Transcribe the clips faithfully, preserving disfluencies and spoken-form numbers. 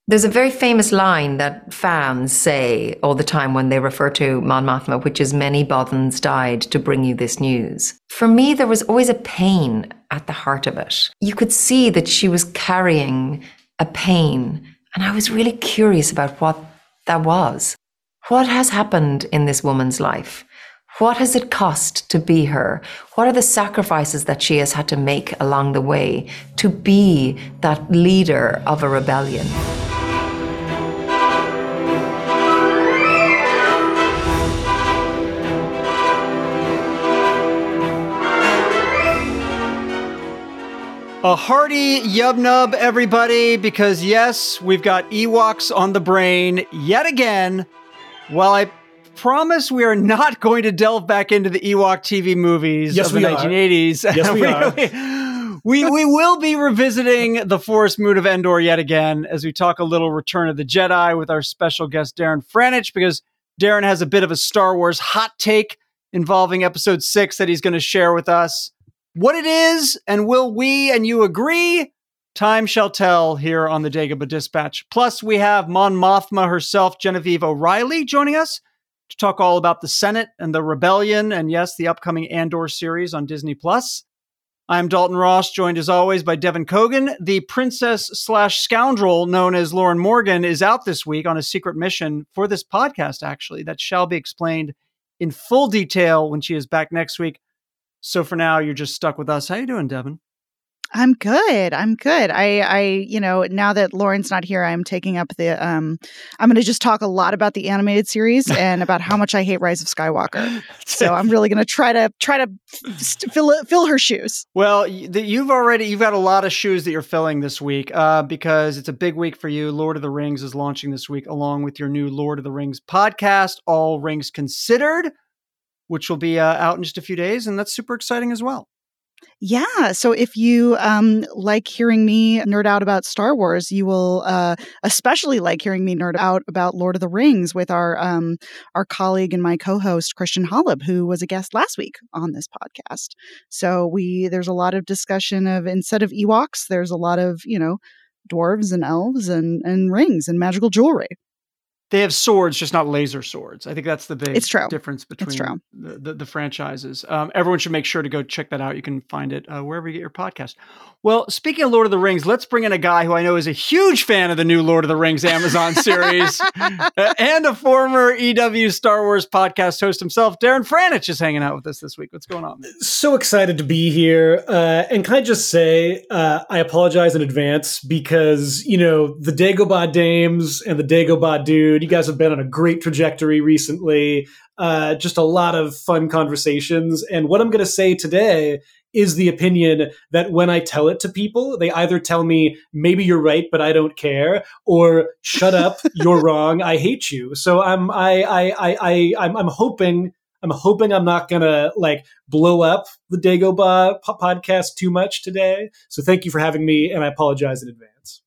There's a very famous line that fans say all the time when they refer to Mon Mothma, which is, many Bothans died to bring you this news. For me, there was always a pain at the heart of it. You could see that she was carrying a pain, and I was really curious about what that was. What has happened in this woman's life? What has it cost to be her? What are the sacrifices that she has had to make along the way to be that leader of a rebellion? A hearty yub nub, everybody, because yes, we've got Ewoks on the brain yet again. While I promise we are not going to delve back into the Ewok T V movies yes, of the nineteen eighties. Yes, we, we are. We, we will be revisiting the Forest Moon of Endor yet again as we talk a little Return of the Jedi with our special guest, Darren Franich, because Darren has a bit of a Star Wars hot take involving episode six that he's going to share with us. What it is, and will we and you agree? Time shall tell here on the Dagobah Dispatch. Plus, we have Mon Mothma herself, Genevieve O'Reilly, joining us to talk all about the Senate and the rebellion, and yes, the upcoming Andor series on Disney Plus. I'm Dalton Ross, joined as always by Devin Kogan. The princess slash scoundrel known as Lauren Morgan is out this week on a secret mission for this podcast, actually, that shall be explained in full detail when she is back next week. So for now, you're just stuck with us. How you doing, Devin? I'm good. I'm good. I, I, you know, now that Lauren's not here, I'm taking up the, um, I'm going to just talk a lot about the animated series and about how much I hate Rise of Skywalker. So I'm really going to try to, try to fill, fill her shoes. Well, you've already, you've got a lot of shoes that you're filling this week, uh, because it's a big week for you. Lord of the Rings is launching this week, along with your new Lord of the Rings podcast, All Rings Considered, which will be uh, out in just a few days. And that's super exciting as well. Yeah. So if you um, like hearing me nerd out about Star Wars, you will uh, especially like hearing me nerd out about Lord of the Rings with our um, our colleague and my co-host, Christian Holub, who was a guest last week on this podcast. So we there's a lot of discussion of, instead of Ewoks, there's a lot of, you know, dwarves and elves and, and rings and magical jewelry. They have swords, just not laser swords. I think that's the big it's true. difference between it's true. The, the, the franchises. Um, everyone should make sure to go check that out. You can find it uh, wherever you get your podcast. Well, speaking of Lord of the Rings, let's bring in a guy who I know is a huge fan of the new Lord of the Rings Amazon series uh, and a former E W Star Wars podcast host himself. Darren Franich is hanging out with us this week. What's going on, man? So excited to be here. Uh, and can I just say, uh, I apologize in advance because, you know, the Dagobah Dames and the Dagobah Dude, you guys have been on a great trajectory recently. Uh, just a lot of fun conversations. And what I'm going to say today is the opinion that when I tell it to people, they either tell me, maybe you're right, but I don't care, or shut up, you're wrong, I hate you. So I'm, I, I, I, I I'm, I'm hoping, I'm hoping I'm not going to like blow up the Dagobah po- podcast too much today. So thank you for having me. And I apologize in advance.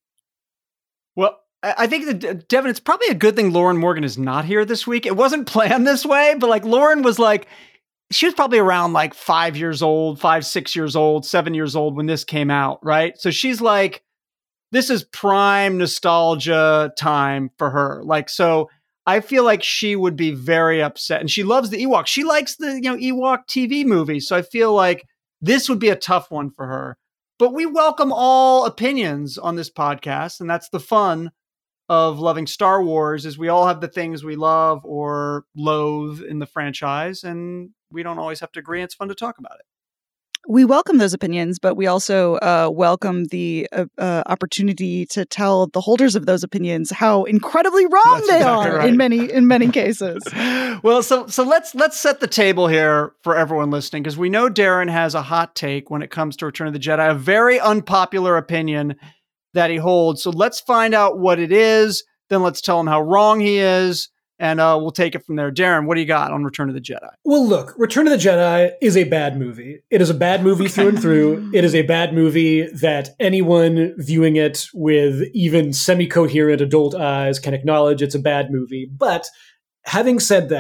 Well, I think that, Devin, it's probably a good thing Lauren Morgan is not here this week. It wasn't planned this way, but like Lauren was like, she was probably around like five years old, five, six years old, seven years old when this came out, right? So she's like, this is prime nostalgia time for her. Like, so I feel like she would be very upset. And she loves the Ewoks. She likes the, you know, Ewok T V movies. So I feel like this would be a tough one for her. But we welcome all opinions on this podcast, and that's the fun of loving Star Wars, is we all have the things we love or loathe in the franchise, and we don't always have to agree. It's fun to talk about it. We welcome those opinions, but we also uh, welcome the uh, uh, opportunity to tell the holders of those opinions how incredibly wrong That's they exactly are right. in many in many cases. Well, so so let's let's set the table here for everyone listening, because we know Darren has a hot take when it comes to Return of the Jedi, a very unpopular opinion that he holds. So let's find out what it is. Then let's tell him how wrong he is. And uh, we'll take it from there. Darren, what do you got on Return of the Jedi? Well, look, Return of the Jedi is a bad movie. It is a bad movie okay. through and through. It is a bad movie that anyone viewing it with even semi-coherent adult eyes can acknowledge it's a bad movie. But having said that,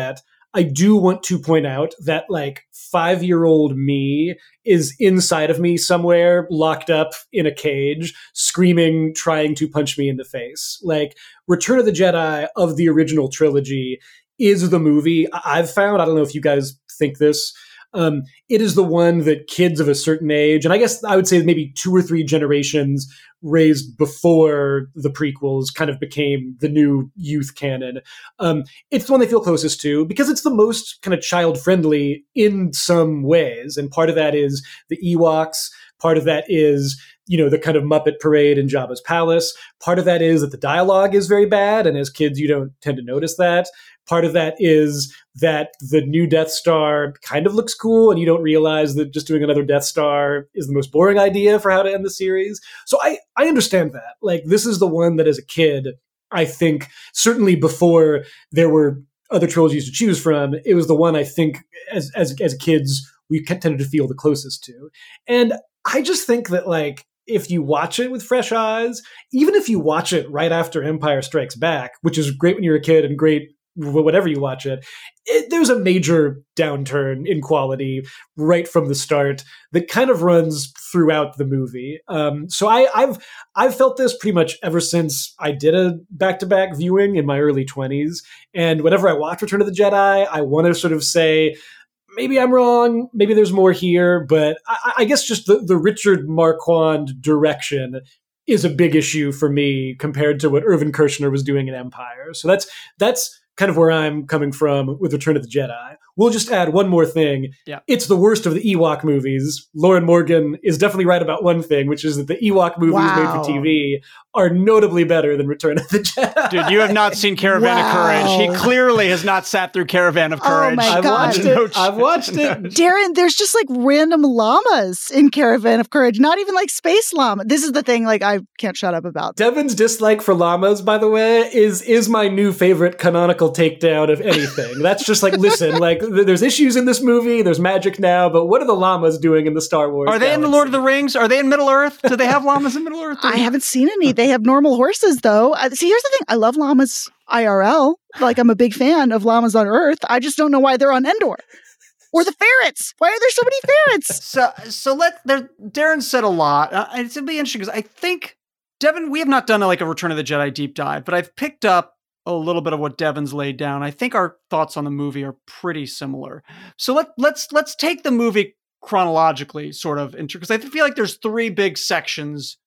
I do want to point out that like five-year-old me is inside of me somewhere, locked up in a cage, screaming, trying to punch me in the face. Like Return of the Jedi of the original trilogy is the movie I've found. I don't know if you guys think this. Um, it is the one that kids of a certain age, and I guess I would say maybe two or three generations raised before the prequels kind of became the new youth canon. Um, it's the one they feel closest to because it's the most kind of child friendly in some ways. And part of that is the Ewoks. Part of that is, you know, the kind of Muppet parade in Jabba's palace. Part of that is that the dialogue is very bad. And as kids, you don't tend to notice that. Part of that is that the new Death Star kind of looks cool and you don't realize that just doing another Death Star is the most boring idea for how to end the series. So I, I understand that. Like, this is the one that as a kid, I think, certainly before there were other trilogies to choose from, it was the one I think as, as, as kids, we tended to feel the closest to. And I just think that, like, if you watch it with fresh eyes, even if you watch it right after Empire Strikes Back, which is great when you're a kid and great whenever you watch it, it, there's a major downturn in quality right from the start that kind of runs throughout the movie. Um, so I, I've I've felt this pretty much ever since I did a back-to-back viewing in my early twenties. And whenever I watch Return of the Jedi, I want to sort of say, maybe I'm wrong, maybe there's more here, but I, I guess just the, the Richard Marquand direction is a big issue for me compared to what Irvin Kershner was doing in Empire. So that's that's kind of where I'm coming from with Return of the Jedi. We'll just add one more thing. Yeah. It's the worst of the Ewok movies. Lauren Morgan is definitely right about one thing, which is that the Ewok movies Wow. made for T V are notably better than Return of the Jedi. Dude, you have not seen Caravan Wow. of Courage. He clearly has not sat through Caravan of Oh Courage. my I've God. watched No it. I've watched it. Darren, there's just like random llamas in Caravan of Courage, not even like space llama. This is the thing, like, I can't shut up about. Devin's dislike for llamas, by the way, is is my new favorite canonical takedown of anything. That's just like, listen, like th- there's issues in this movie, there's magic now, but what are the llamas doing in the Star Wars Are they in the galaxy? Lord of the Rings? Are they in Middle Earth? Do they have llamas in Middle Earth? I haven't seen any. They have normal horses, though. Uh, see, here's the thing. I love llamas I R L. Like, I'm a big fan of llamas on Earth. I just don't know why they're on Endor. Or the ferrets. Why are there so many ferrets? So, so let there. Darren said a lot. Uh, it's gonna be interesting because I think Devin. We have not done a, like a Return of the Jedi deep dive, but I've picked up a little bit of what Devin's laid down. I think our thoughts on the movie are pretty similar. So let let's let's take the movie chronologically, sort of, because I feel like there's three big sections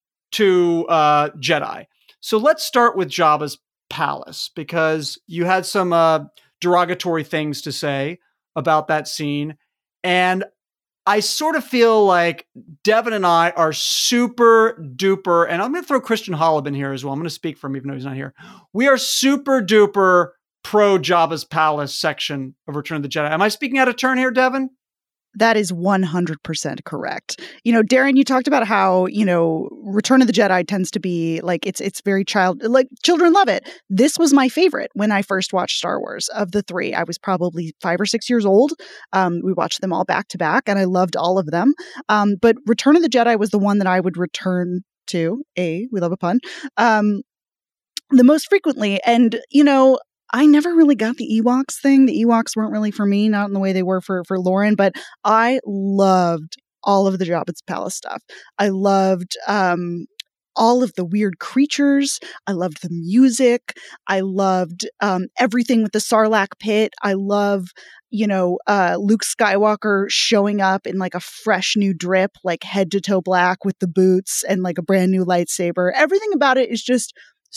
to uh, Jedi. So let's start with Jabba's palace, because you had some uh, derogatory things to say about that scene. And I sort of feel like Devin and I are super duper, and I'm going to throw Christian Holub in here as well. I'm going to speak for him even though he's not here. We are super duper pro Jabba's palace section of Return of the Jedi. Am I speaking out of turn here, Devin? That is one hundred percent correct. You know, Darren, you talked about how, you know, Return of the Jedi tends to be like, it's it's very child, like children love it. This was my favorite when I first watched Star Wars. Of the three, I was probably five or six years old. Um, we watched them all back to back and I loved all of them. Um, but Return of the Jedi was the one that I would return to. A, we love a pun. Um, the most frequently. And, you know, I never really got the Ewoks thing. The Ewoks weren't really for me, not in the way they were for, for Lauren, but I loved all of the Jabba's palace stuff. I loved um, all of the weird creatures. I loved the music. I loved um, everything with the Sarlacc pit. I love, you know, uh, Luke Skywalker showing up in like a fresh new drip, like head to toe black with the boots and like a brand new lightsaber. Everything about it is just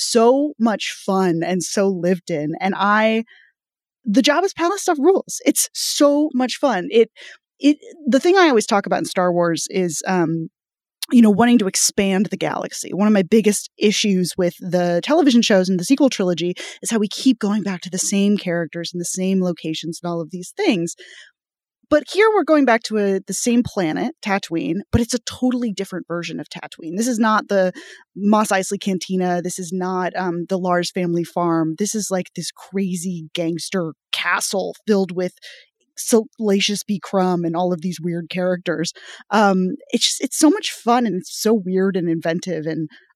so much fun and so lived in. And I, the Jabba's palace stuff rules. It's so much fun. It, it, the thing I always talk about in Star Wars is, um, you know, wanting to expand the galaxy. One of my biggest issues with the television shows and the sequel trilogy is how we keep going back to the same characters and the same locations and all of these things. But here we're going back to a, the same planet, Tatooine, but it's a totally different version of Tatooine. This is not the Mos Eisley Cantina. This is not um, the Lars family farm. This is like this crazy gangster castle filled with Salacious B. Crumb and all of these weird characters. Um, it's just, it's so much fun and it's so weird and inventive. And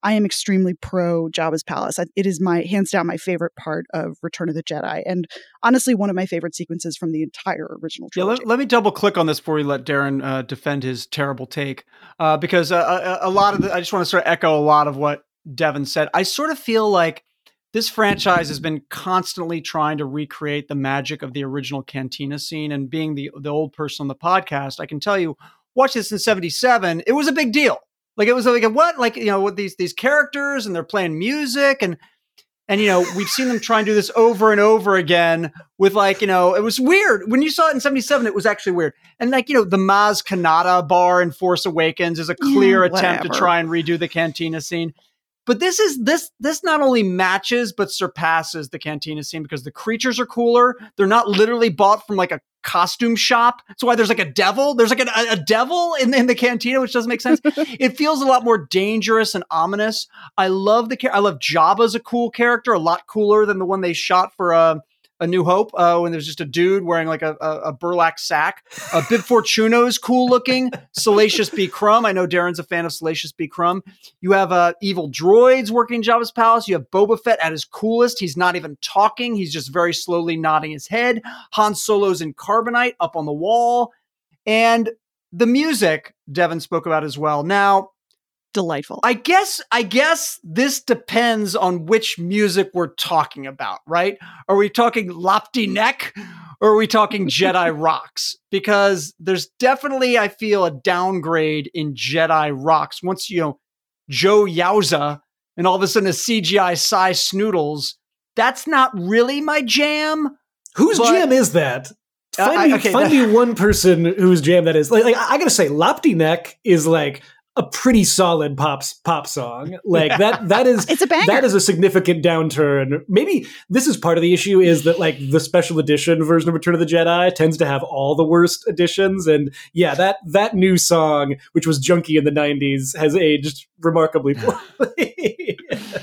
I am extremely pro Jabba's palace. I, it is my hands down my favorite part of Return of the Jedi, and honestly, one of my favorite sequences from the entire original trilogy. Yeah, let, let me double click on this before we let Darren uh, defend his terrible take, uh, because uh, a, a lot of the, I just want to sort of echo a lot of what Devin said. I sort of feel like this franchise has been constantly trying to recreate the magic of the original Cantina scene. And being the, the old person on the podcast, I can tell you, watch this in seventy-seven, it was a big deal. Like, it was like, what? Like, you know, with these, these characters, and they're playing music, and, and, you know, we've seen them try and do this over and over again with, like, you know, it was weird. When you saw it in seventy-seven, it was actually weird. And, like, you know, the Maz Kanata bar in Force Awakens is a clear yeah, attempt to try and redo the Cantina scene. But this is this this not only matches but surpasses the Cantina scene, because the creatures are cooler. They're not literally bought from like a costume shop. That's why there's like a devil. There's like a, a devil in, in the Cantina, which doesn't make sense. It feels a lot more dangerous and ominous. I love the I love Jabba as a cool character, a lot cooler than the one they shot for uh, A New Hope, uh, when there's just a dude wearing like a, a, a burlap sack. Uh, Bib Fortuno is cool looking. Salacious B. Crumb. I know Darren's a fan of Salacious B. Crumb. You have uh, evil droids working Jabba's palace. You have Boba Fett at his coolest. He's not even talking. He's just very slowly nodding his head. Han Solo's in carbonite up on the wall. And the music Devin spoke about as well. Now, delightful. I guess I guess this depends on which music we're talking about, right? Are we talking Lapti Nek, or are we talking Jedi Rocks? Because there's definitely, I feel, a downgrade in Jedi Rocks. Once, you know, Joe Yowza and all of a sudden a C G I Cy Snoodles, that's not really my jam. Whose but, jam is that? Find, uh, me, okay, find that, me one person whose jam that is. Like, like I gotta say, Lapti Nek is like a pretty solid pop pop song. Like yeah. that that is it's a banger. That is a significant downturn. Maybe this is part of the issue, is that like the special edition version of Return of the Jedi tends to have all the worst editions. And yeah, that that new song, which was junky in the nineties, has aged remarkably poorly.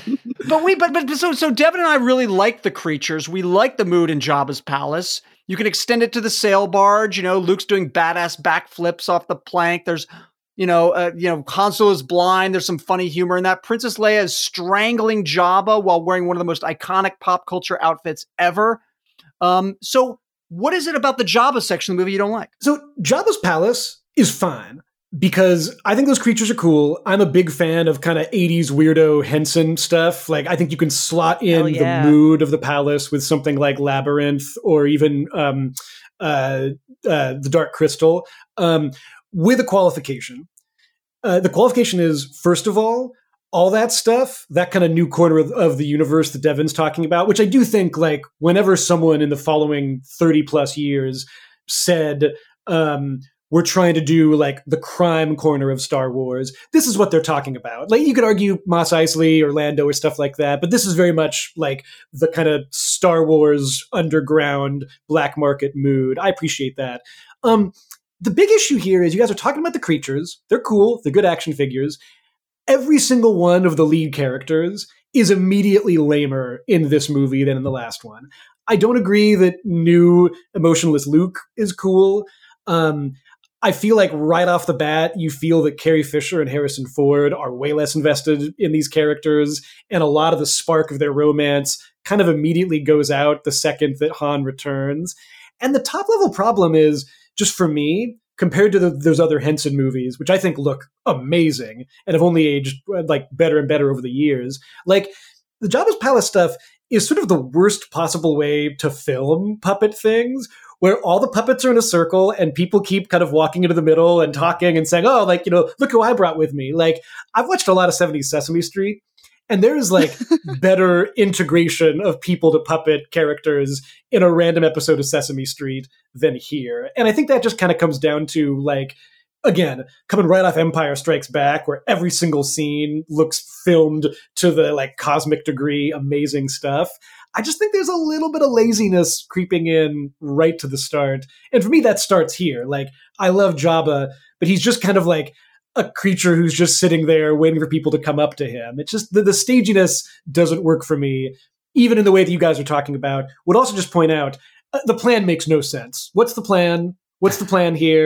But we but but so so Devin and I really like the creatures. We like the mood in Jabba's palace. You can extend it to the sail barge. You know, Luke's doing badass backflips off the plank. There's You know, uh, you know, Han Solo is blind. There's some funny humor in that. Princess Leia is strangling Jabba while wearing one of the most iconic pop culture outfits ever. Um, so what is it about the Jabba section of the movie you don't like? So Jabba's palace is fine because I think those creatures are cool. I'm a big fan of kind of eighties weirdo Henson stuff. Like, I think you can slot in yeah. the mood of the palace with something like Labyrinth, or even um, uh, uh, the Dark Crystal. Um, With a qualification. Uh, the qualification is, first of all, all that stuff, that kind of new corner of, of the universe that Devin's talking about, which I do think, like, whenever someone in the following thirty plus years said, um, we're trying to do, like, the crime corner of Star Wars, this is what they're talking about. Like, you could argue Mos Eisley or Lando or stuff like that, but this is very much, like, the kind of Star Wars underground black market mood. I appreciate that. Um, The big issue here is you guys are talking about the creatures. They're cool. They're good action figures. Every single one of the lead characters is immediately lamer in this movie than in the last one. I don't agree that new emotionless Luke is cool. Um, I feel like right off the bat, you feel that Carrie Fisher and Harrison Ford are way less invested in these characters, and a lot of the spark of their romance kind of immediately goes out the second that Han returns. And the top level problem is, just for me, compared to the, those other Henson movies, which I think look amazing and have only aged like better and better over the years, like the Jabba's Palace stuff is sort of the worst possible way to film puppet things, where all the puppets are in a circle and people keep kind of walking into the middle and talking and saying, oh, like, you know, look who I brought with me. Like, I've watched a lot of seventies Sesame Street, and there's like better integration of people to puppet characters in a random episode of Sesame Street than here. And I think that just kind of comes down to, like, again, coming right off Empire Strikes Back, where every single scene looks filmed to the like cosmic degree, amazing stuff. I just think there's a little bit of laziness creeping in right to the start. And for me, that starts here. Like, I love Jabba, but he's just kind of like a creature who's just sitting there waiting for people to come up to him. It's just the, the staginess doesn't work for me, even in the way that you guys are talking about. Would also just point out, uh, the plan makes no sense. What's the plan? What's the plan here?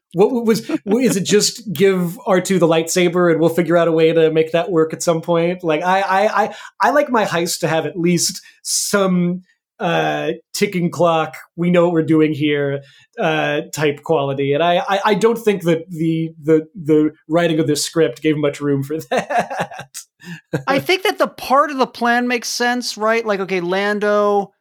What was, is it just give R two the lightsaber and we'll figure out a way to make that work at some point? Like, I, I, I, I like my heist to have at least some uh, ticking clock, we know what we're doing here uh, type quality. And I, I, I don't think that the, the, the writing of this script gave much room for that. I think that the part of the plan makes sense, right? Like, okay, Lando,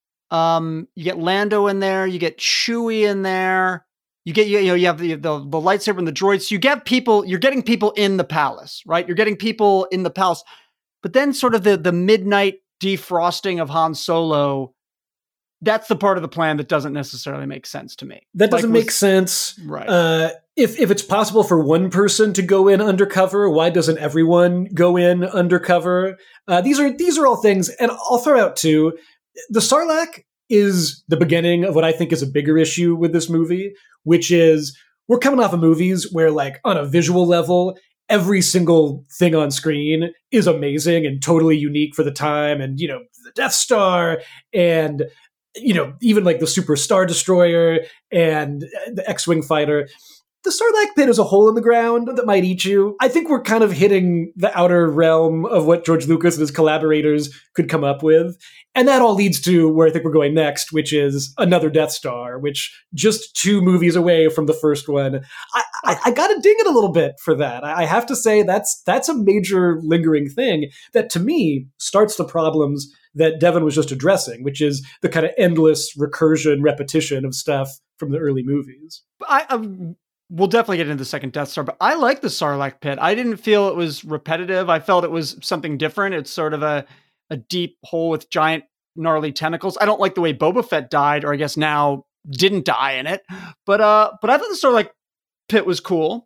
um, you get Lando in there, you get Chewie in there. You get, you know, you have the, the, the lightsaber and the droids. So you get people, you're getting people in the palace, right? You're getting people in the palace. But then sort of the, the midnight defrosting of Han Solo, that's the part of the plan that doesn't necessarily make sense to me. That doesn't like, make was, sense. Right. Uh, if, if it's possible for one person to go in undercover, why doesn't everyone go in undercover? Uh, these are, these are all things. And I'll throw out too, the Sarlacc is the beginning of what I think is a bigger issue with this movie, which is we're coming off of movies where, like, on a visual level, every single thing on screen is amazing and totally unique for the time. And, you know, the Death Star and, you know, even like the Super Star Destroyer and the X-Wing fighter. The Sarlacc pit is a hole in the ground that might eat you. I think we're kind of hitting the outer realm of what George Lucas and his collaborators could come up with. And that all leads to where I think we're going next, which is another Death Star, which just two movies away from the first one. I, I, I got to ding it a little bit for that. I have to say that's that's a major lingering thing that, to me, starts the problems that Devin was just addressing, which is the kind of endless recursion, repetition of stuff from the early movies. I... Um... We'll definitely get into the second Death Star, but I like the Sarlacc pit. I didn't feel it was repetitive. I felt it was something different. It's sort of a, a deep hole with giant gnarly tentacles. I don't like the way Boba Fett died, or I guess now didn't die in it. But uh, but I thought the Sarlacc pit was cool.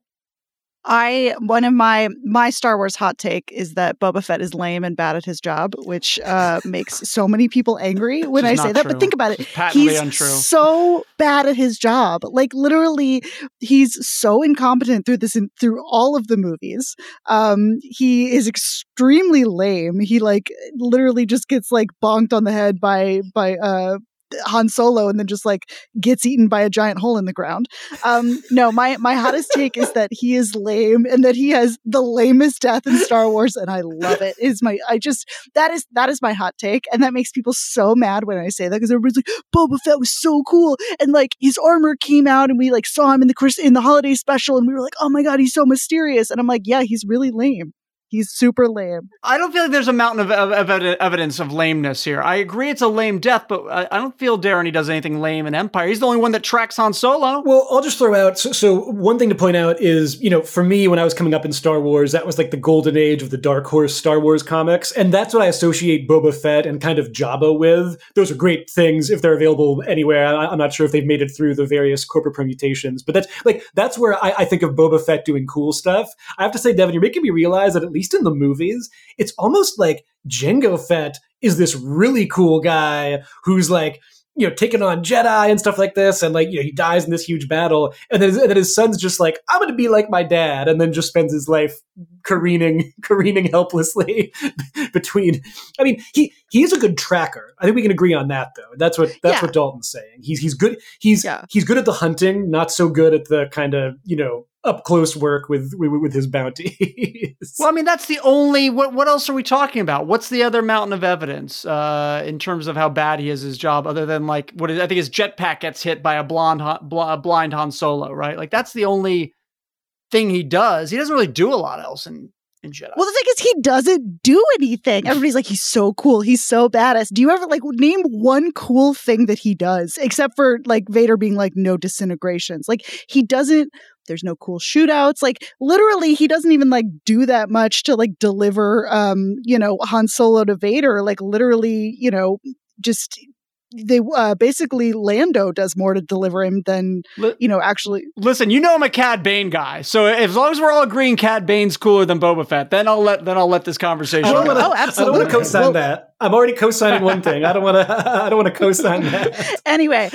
I one of my my Star Wars hot take is that Boba Fett is lame and bad at his job, which uh, makes so many people angry when I say that. True. But think about it. He's untrue. so bad at his job. Like, literally, he's so incompetent through this in, through all of the movies. Um, he is extremely lame. He like literally just gets like bonked on the head by by uh Han Solo and then just like gets eaten by a giant hole in the ground. Um, no, my, my hottest take is that he is lame and that he has the lamest death in Star Wars. And I love it. Is my, I just, that is, that is my hot take. And that makes people so mad when I say that, because everybody's like, Boba Fett was so cool. And like his armor came out and we like saw him in the Chris in the holiday special and we were like, oh my God, he's so mysterious. And I'm like, yeah, he's really lame. He's super lame. I don't feel like there's a mountain of, of, of evidence of lameness here. I agree it's a lame death, but I, I don't feel Darren he does anything lame in Empire. He's the only one that tracks Han Solo. Well, I'll just throw out, so, so one thing to point out is, you know, for me, when I was coming up in Star Wars, that was like the golden age of the Dark Horse Star Wars comics, and that's what I associate Boba Fett and kind of Jabba with. Those are great things if they're available anywhere. I, I'm not sure if they've made it through the various corporate permutations, but that's like that's where I, I think of Boba Fett doing cool stuff. I have to say, Devin, you're making me realize that at least in the movies, it's almost like Jango Fett is this really cool guy who's like, you know, taking on Jedi and stuff like this. And like, you know, he dies in this huge battle. And then, and then his son's just like, I'm going to be like my dad. And then just spends his life careening, careening helplessly between, I mean, he, he's a good tracker. I think we can agree on that though. That's what, that's yeah. what Dalton's saying. He's, he's good. He's, yeah. he's good at the hunting, not so good at the kind of, you know, up close work with, with with his bounties. Well, I mean, that's the only. What what else are we talking about? What's the other mountain of evidence uh, in terms of how bad he is his job? Other than like what is, I think his jetpack gets hit by a blonde bl- blind Han Solo, right? Like that's the only thing he does. He doesn't really do a lot else in in Jedi. Well, the thing is, he doesn't do anything. Everybody's like, he's so cool. He's so badass. Do you ever like name one cool thing that he does, except for like Vader being like no disintegrations? Like he doesn't. There's no cool shootouts. Like literally, he doesn't even like do that much to like deliver, um, you know, Han Solo to Vader. Like literally, you know, just they uh, basically Lando does more to deliver him than you know actually. Listen, you know I'm a Cad Bane guy, so as long as we're all agreeing Cad Bane's cooler than Boba Fett, then I'll let then I'll let this conversation. I don't go. wanna, oh, absolutely. I don't want to co-sign well, that. I'm already co-signing one thing. I don't want to. I don't want to co-sign that. Anyway,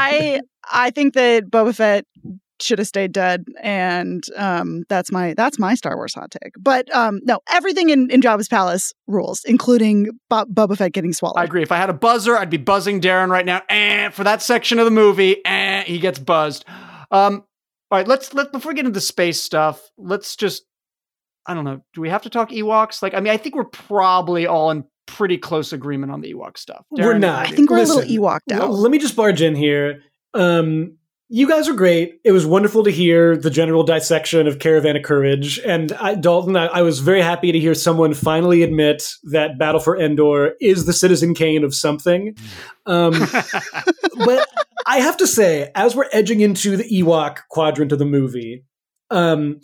I I think that Boba Fett should have stayed dead, and um, that's my that's my Star Wars hot take. But um, no, everything in, in Jabba's palace rules, including Bo- Boba Fett getting swallowed. I agree. If I had a buzzer, I'd be buzzing Darren right now. Eh, for that section of the movie, eh, he gets buzzed. Um, All right, let's let before we get into space stuff, let's just I don't know. Do we have to talk Ewoks? Like, I mean, I think we're probably all in pretty close agreement on the Ewok stuff. Darren, we're not. I think we're Listen, a little Ewoked out. l- let me just barge in here. Um, you guys are great. It was wonderful to hear the general dissection of Caravan of Courage. And I, Dalton, I, I was very happy to hear someone finally admit that Battle for Endor is the Citizen Kane of something. Um, but I have to say, as we're edging into the Ewok quadrant of the movie, um,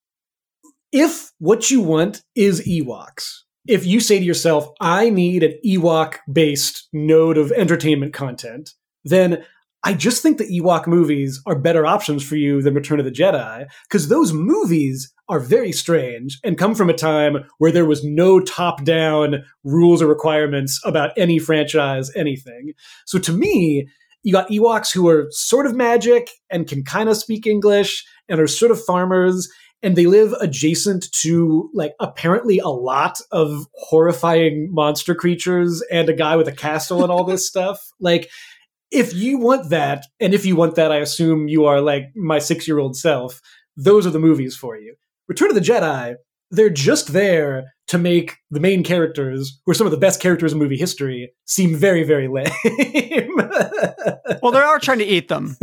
if what you want is Ewoks, if you say to yourself, I need an Ewok-based node of entertainment content, then I just think the Ewok movies are better options for you than Return of the Jedi, because those movies are very strange and come from a time where there was no top-down rules or requirements about any franchise, anything. So to me, you got Ewoks who are sort of magic and can kind of speak English and are sort of farmers, and they live adjacent to, like, apparently a lot of horrifying monster creatures and a guy with a castle and all this stuff. Like, if you want that, and if you want that, I assume you are like my six-year-old self, those are the movies for you. Return of the Jedi, they're just there to make the main characters, who are some of the best characters in movie history, seem very, very lame. Well, they are trying to eat them.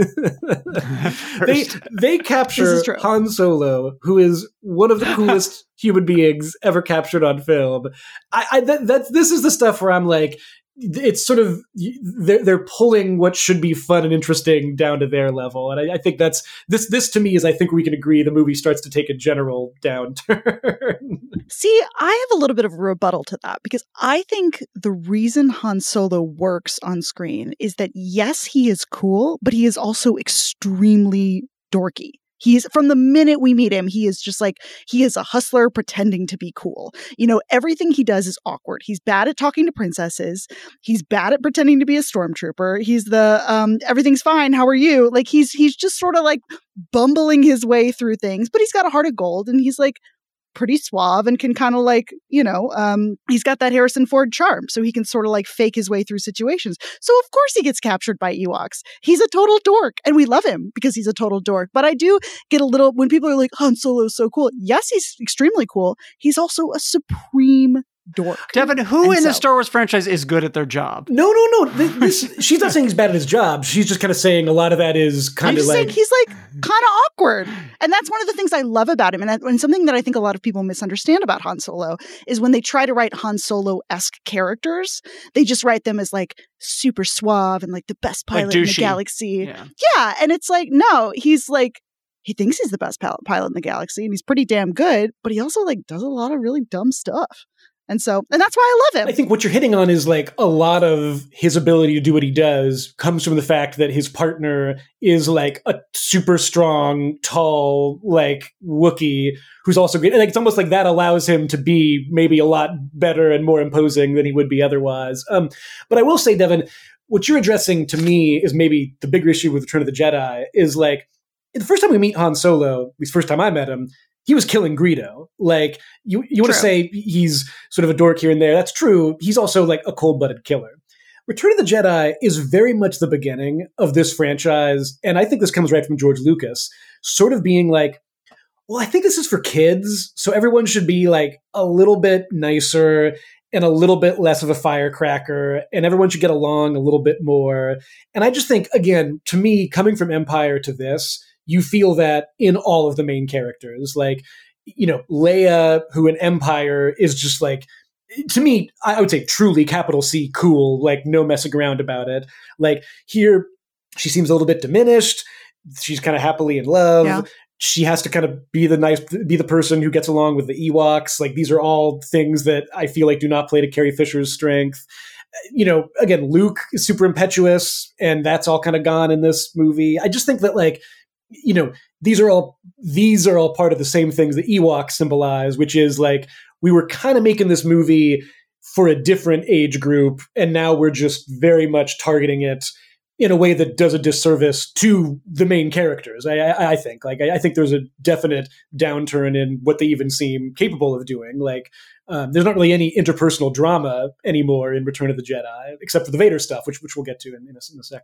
they they capture Han Solo, who is one of the coolest human beings ever captured on film. I, I that, that this is the stuff where I'm like, it's sort of they're, they're pulling what should be fun and interesting down to their level, and I, I think that's this. This to me is, I think we can agree, the movie starts to take a general downturn. See, I have a little bit of a rebuttal to that, because I think the reason Han Solo works on screen is that, yes, he is cool, but he is also extremely dorky. He's, from the minute we meet him, he is just like, he is a hustler pretending to be cool. You know, everything he does is awkward. He's bad at talking to princesses. He's bad at pretending to be a stormtrooper. He's the, um, everything's fine. How are you? Like, he's, he's just sort of like bumbling his way through things, but he's got a heart of gold, and he's like pretty suave and can kind of like, you know, um, he's got that Harrison Ford charm, so he can sort of like fake his way through situations. So of course he gets captured by Ewoks. He's a total dork, and we love him because he's a total dork. But I do get a little, when people are like, Han Solo is so cool. Yes, he's extremely cool. He's also a supreme dork. Devin, who and in so, the Star Wars franchise is good at their job? No, no, no. This, this, she's not saying he's bad at his job. She's just kind of saying a lot of that is kind of like... saying he's like kind of awkward. And that's one of the things I love about him. And, that, and something that I think a lot of people misunderstand about Han Solo is when they try to write Han Solo-esque characters, they just write them as like super suave and like the best pilot like in the galaxy. Yeah. yeah. And it's like, no, he's like, he thinks he's the best pilot in the galaxy, and he's pretty damn good, but he also like does a lot of really dumb stuff. And so, and that's why I love him. I think what you're hitting on is like a lot of his ability to do what he does comes from the fact that his partner is like a super strong, tall, like Wookiee who's also great. Like, it's almost like that allows him to be maybe a lot better and more imposing than he would be otherwise. Um, but I will say, Devin, what you're addressing to me is maybe the bigger issue with Return of the Jedi is like, the first time we meet Han Solo, the first time I met him, he was killing Greedo. Like, you, you want to say he's sort of a dork here and there. That's true. He's also like a cold-blooded killer. Return of the Jedi is very much the beginning of this franchise. And I think this comes right from George Lucas, sort of being like, well, I think this is for kids. So everyone should be like a little bit nicer and a little bit less of a firecracker, and everyone should get along a little bit more. And I just think, again, to me, coming from Empire to this, you feel that in all of the main characters. Like, you know, Leia, who in Empire is just like, to me, I would say truly capital C cool, like no messing around about it. Like, here, she seems a little bit diminished. She's kind of happily in love. Yeah. She has to kind of be the nice, be the person who gets along with the Ewoks. Like, these are all things that I feel like do not play to Carrie Fisher's strength. You know, again, Luke is super impetuous, and that's all kind of gone in this movie. I just think that, like, you know, these are all these are all part of the same things that Ewoks symbolize, which is like, we were kind of making this movie for a different age group, and now we're just very much targeting it in a way that does a disservice to the main characters. I, I, I think, like, I, I think there's a definite downturn in what they even seem capable of doing. Like, um, there's not really any interpersonal drama anymore in Return of the Jedi, except for the Vader stuff, which which we'll get to in, in, a, in a second.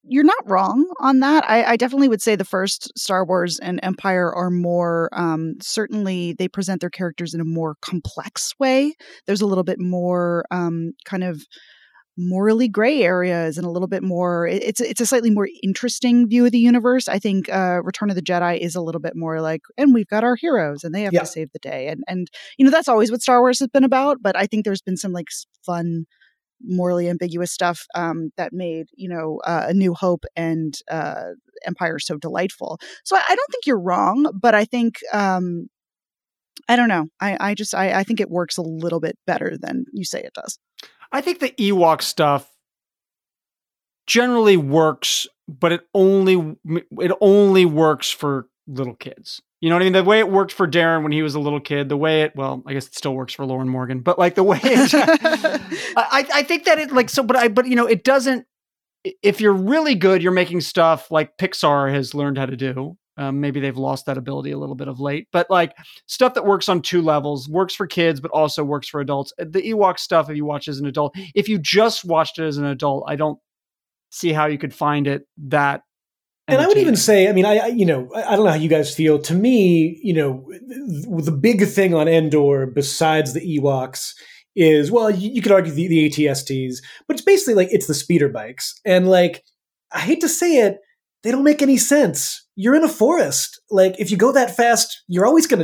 you're not wrong on that. I, I definitely would say the first Star Wars and Empire are more, um, certainly they present their characters in a more complex way. There's a little bit more um, kind of morally gray areas and a little bit more, it's, it's a slightly more interesting view of the universe. I think uh, Return of the Jedi is a little bit more like, and we've got our heroes and they have yeah. to save the day. And, and, you know, that's always what Star Wars has been about. But I think there's been some like fun, morally ambiguous stuff um, that made, you know, uh, A New Hope and uh, Empire so delightful. So I, I don't think you're wrong, but I think, um, I don't know. I, I just, I, I think it works a little bit better than you say it does. I think the Ewok stuff generally works, but it only, it only works for little kids. You know what I mean? The way it worked for Darren when he was a little kid, the way it, well, I guess it still works for Lauren Morgan, but like the way it, I, I think that it like, so, but I, but you know, it doesn't, if you're really good, you're making stuff like Pixar has learned how to do. Um, maybe they've lost that ability a little bit of late, but like stuff that works on two levels, works for kids, but also works for adults. The Ewok stuff, if you watch as an adult, if you just watched it as an adult, I don't see how you could find it that. And I would even say, I mean, I, I you know, I don't know how you guys feel. To me, you know, the, the big thing on Endor, besides the Ewoks, is, well, you, you could argue the, the A T S Ts, but it's basically like it's the speeder bikes. And like, I hate to say it, they don't make any sense. You're in a forest. Like, if you go that fast, you're always going to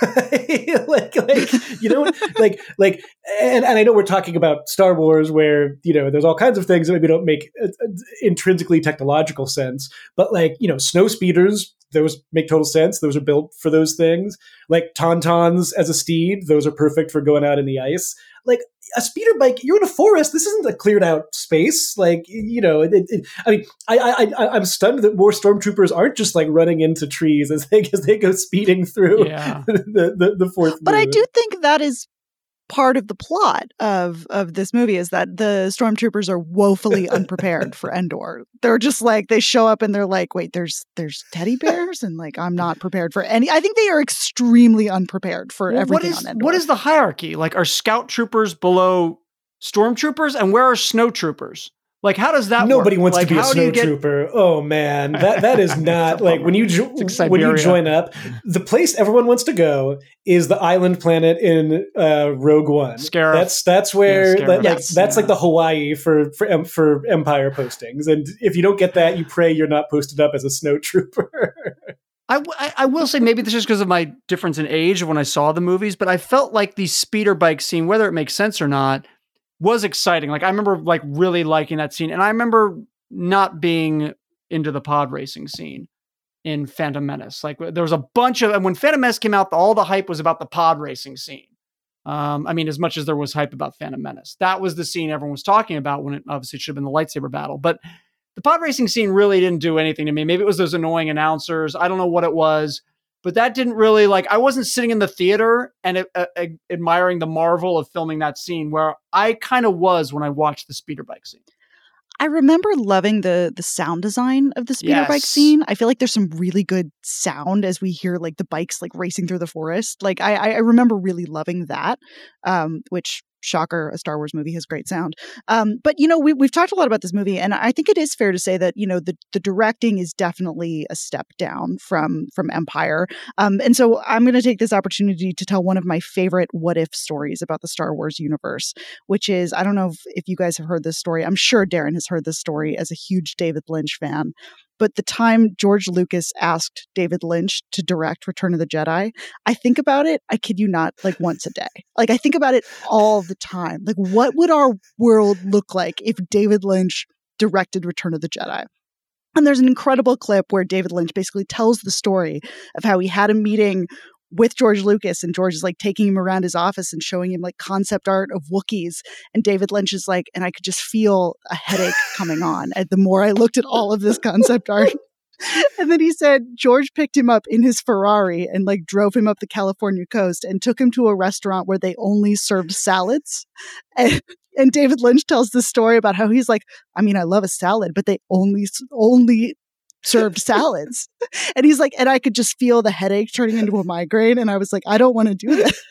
die. like, like, you know, like, like, and, and I know we're talking about Star Wars where, you know, there's all kinds of things that maybe don't make uh, intrinsically technological sense, but like, you know, snow speeders, those make total sense. Those are built for those things. Like Tauntauns as a steed, those are perfect for going out in the ice. Like a speeder bike, you're in a forest. This isn't a cleared out space. Like, you know, it, it, I mean, I, I, I, I'm stunned that more stormtroopers aren't just like running into trees as they, as they go speeding through yeah. the, the, the fourth But movie. I do think that is part of the plot of of this movie is that the stormtroopers are woefully unprepared for Endor. They're just like, they show up and they're like, wait, there's there's teddy bears and like I'm not prepared for any. I think they are extremely unprepared for well, everything what is, on Endor. What is the hierarchy? Like, are scout troopers below stormtroopers, and where are snow troopers? Like, how does that Nobody work? wants like, to be a snow get... trooper. Oh man, that that is not like when you jo- like when you join up. The place everyone wants to go is the island planet in uh, Rogue One. Scarif. That's that's where yeah, that, like yes. that's yeah. like the Hawaii for for for Empire postings. And if you don't get that, you pray you're not posted up as a snow trooper. I, w- I will say maybe this is because of my difference in age of when I saw the movies, but I felt like the speeder bike scene, whether it makes sense or not, was exciting. Like I remember like really liking that scene. And I remember not being into the pod racing scene in Phantom Menace. Like there was a bunch of, and when Phantom Menace came out, all the hype was about the pod racing scene. Um, I mean, as much as there was hype about Phantom Menace, that was the scene everyone was talking about when it obviously should have been the lightsaber battle. But the pod racing scene really didn't do anything to me. Maybe it was those annoying announcers. I don't know what it was. But that didn't really, like, I wasn't sitting in the theater and uh, uh, admiring the marvel of filming that scene where I kind of was when I watched the speeder bike scene. I remember loving the the sound design of the speeder Yes. bike scene. I feel like there's some really good sound as we hear like the bikes like racing through the forest. Like I, I remember really loving that, um, which shocker, a Star Wars movie has great sound. Um, but, you know, we, we've talked a lot about this movie, and I think it is fair to say that, you know, the, the directing is definitely a step down from, from Empire. Um, and so I'm going to take this opportunity to tell one of my favorite what if stories about the Star Wars universe, which is, I don't know if, if you guys have heard this story. I'm sure Darren has heard this story as a huge David Lynch fan. But the time George Lucas asked David Lynch to direct Return of the Jedi, I think about it, I kid you not, like once a day. Like I think about it all the time. Like what would our world look like if David Lynch directed Return of the Jedi? And there's an incredible clip where David Lynch basically tells the story of how he had a meeting with George Lucas, and George is like taking him around his office and showing him like concept art of Wookiees. And David Lynch is like, and I could just feel a headache coming on. And the more I looked at all of this concept art, and then he said George picked him up in his Ferrari and like drove him up the California coast and took him to a restaurant where they only served salads. And, and David Lynch tells this story about how he's like, I mean, I love a salad, but they only, only served salads. And he's like, and I could just feel the headache turning into a migraine. And I was like, I don't want to do this.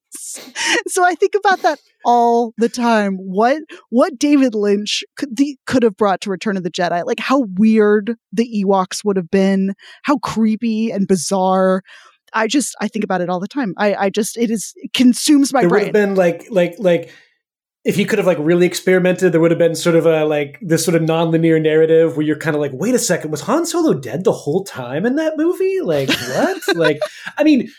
So I think about that all the time. What what David Lynch could the, could have brought to Return of the Jedi? Like how weird the Ewoks would have been, how creepy and bizarre. I just I think about it all the time. I I just it is it consumes my there brain. Would have been like like like if he could have like really experimented, there would have been sort of a like this sort of nonlinear narrative where you're kind of like, wait a second, was Han Solo dead the whole time in that movie? Like what? like I mean.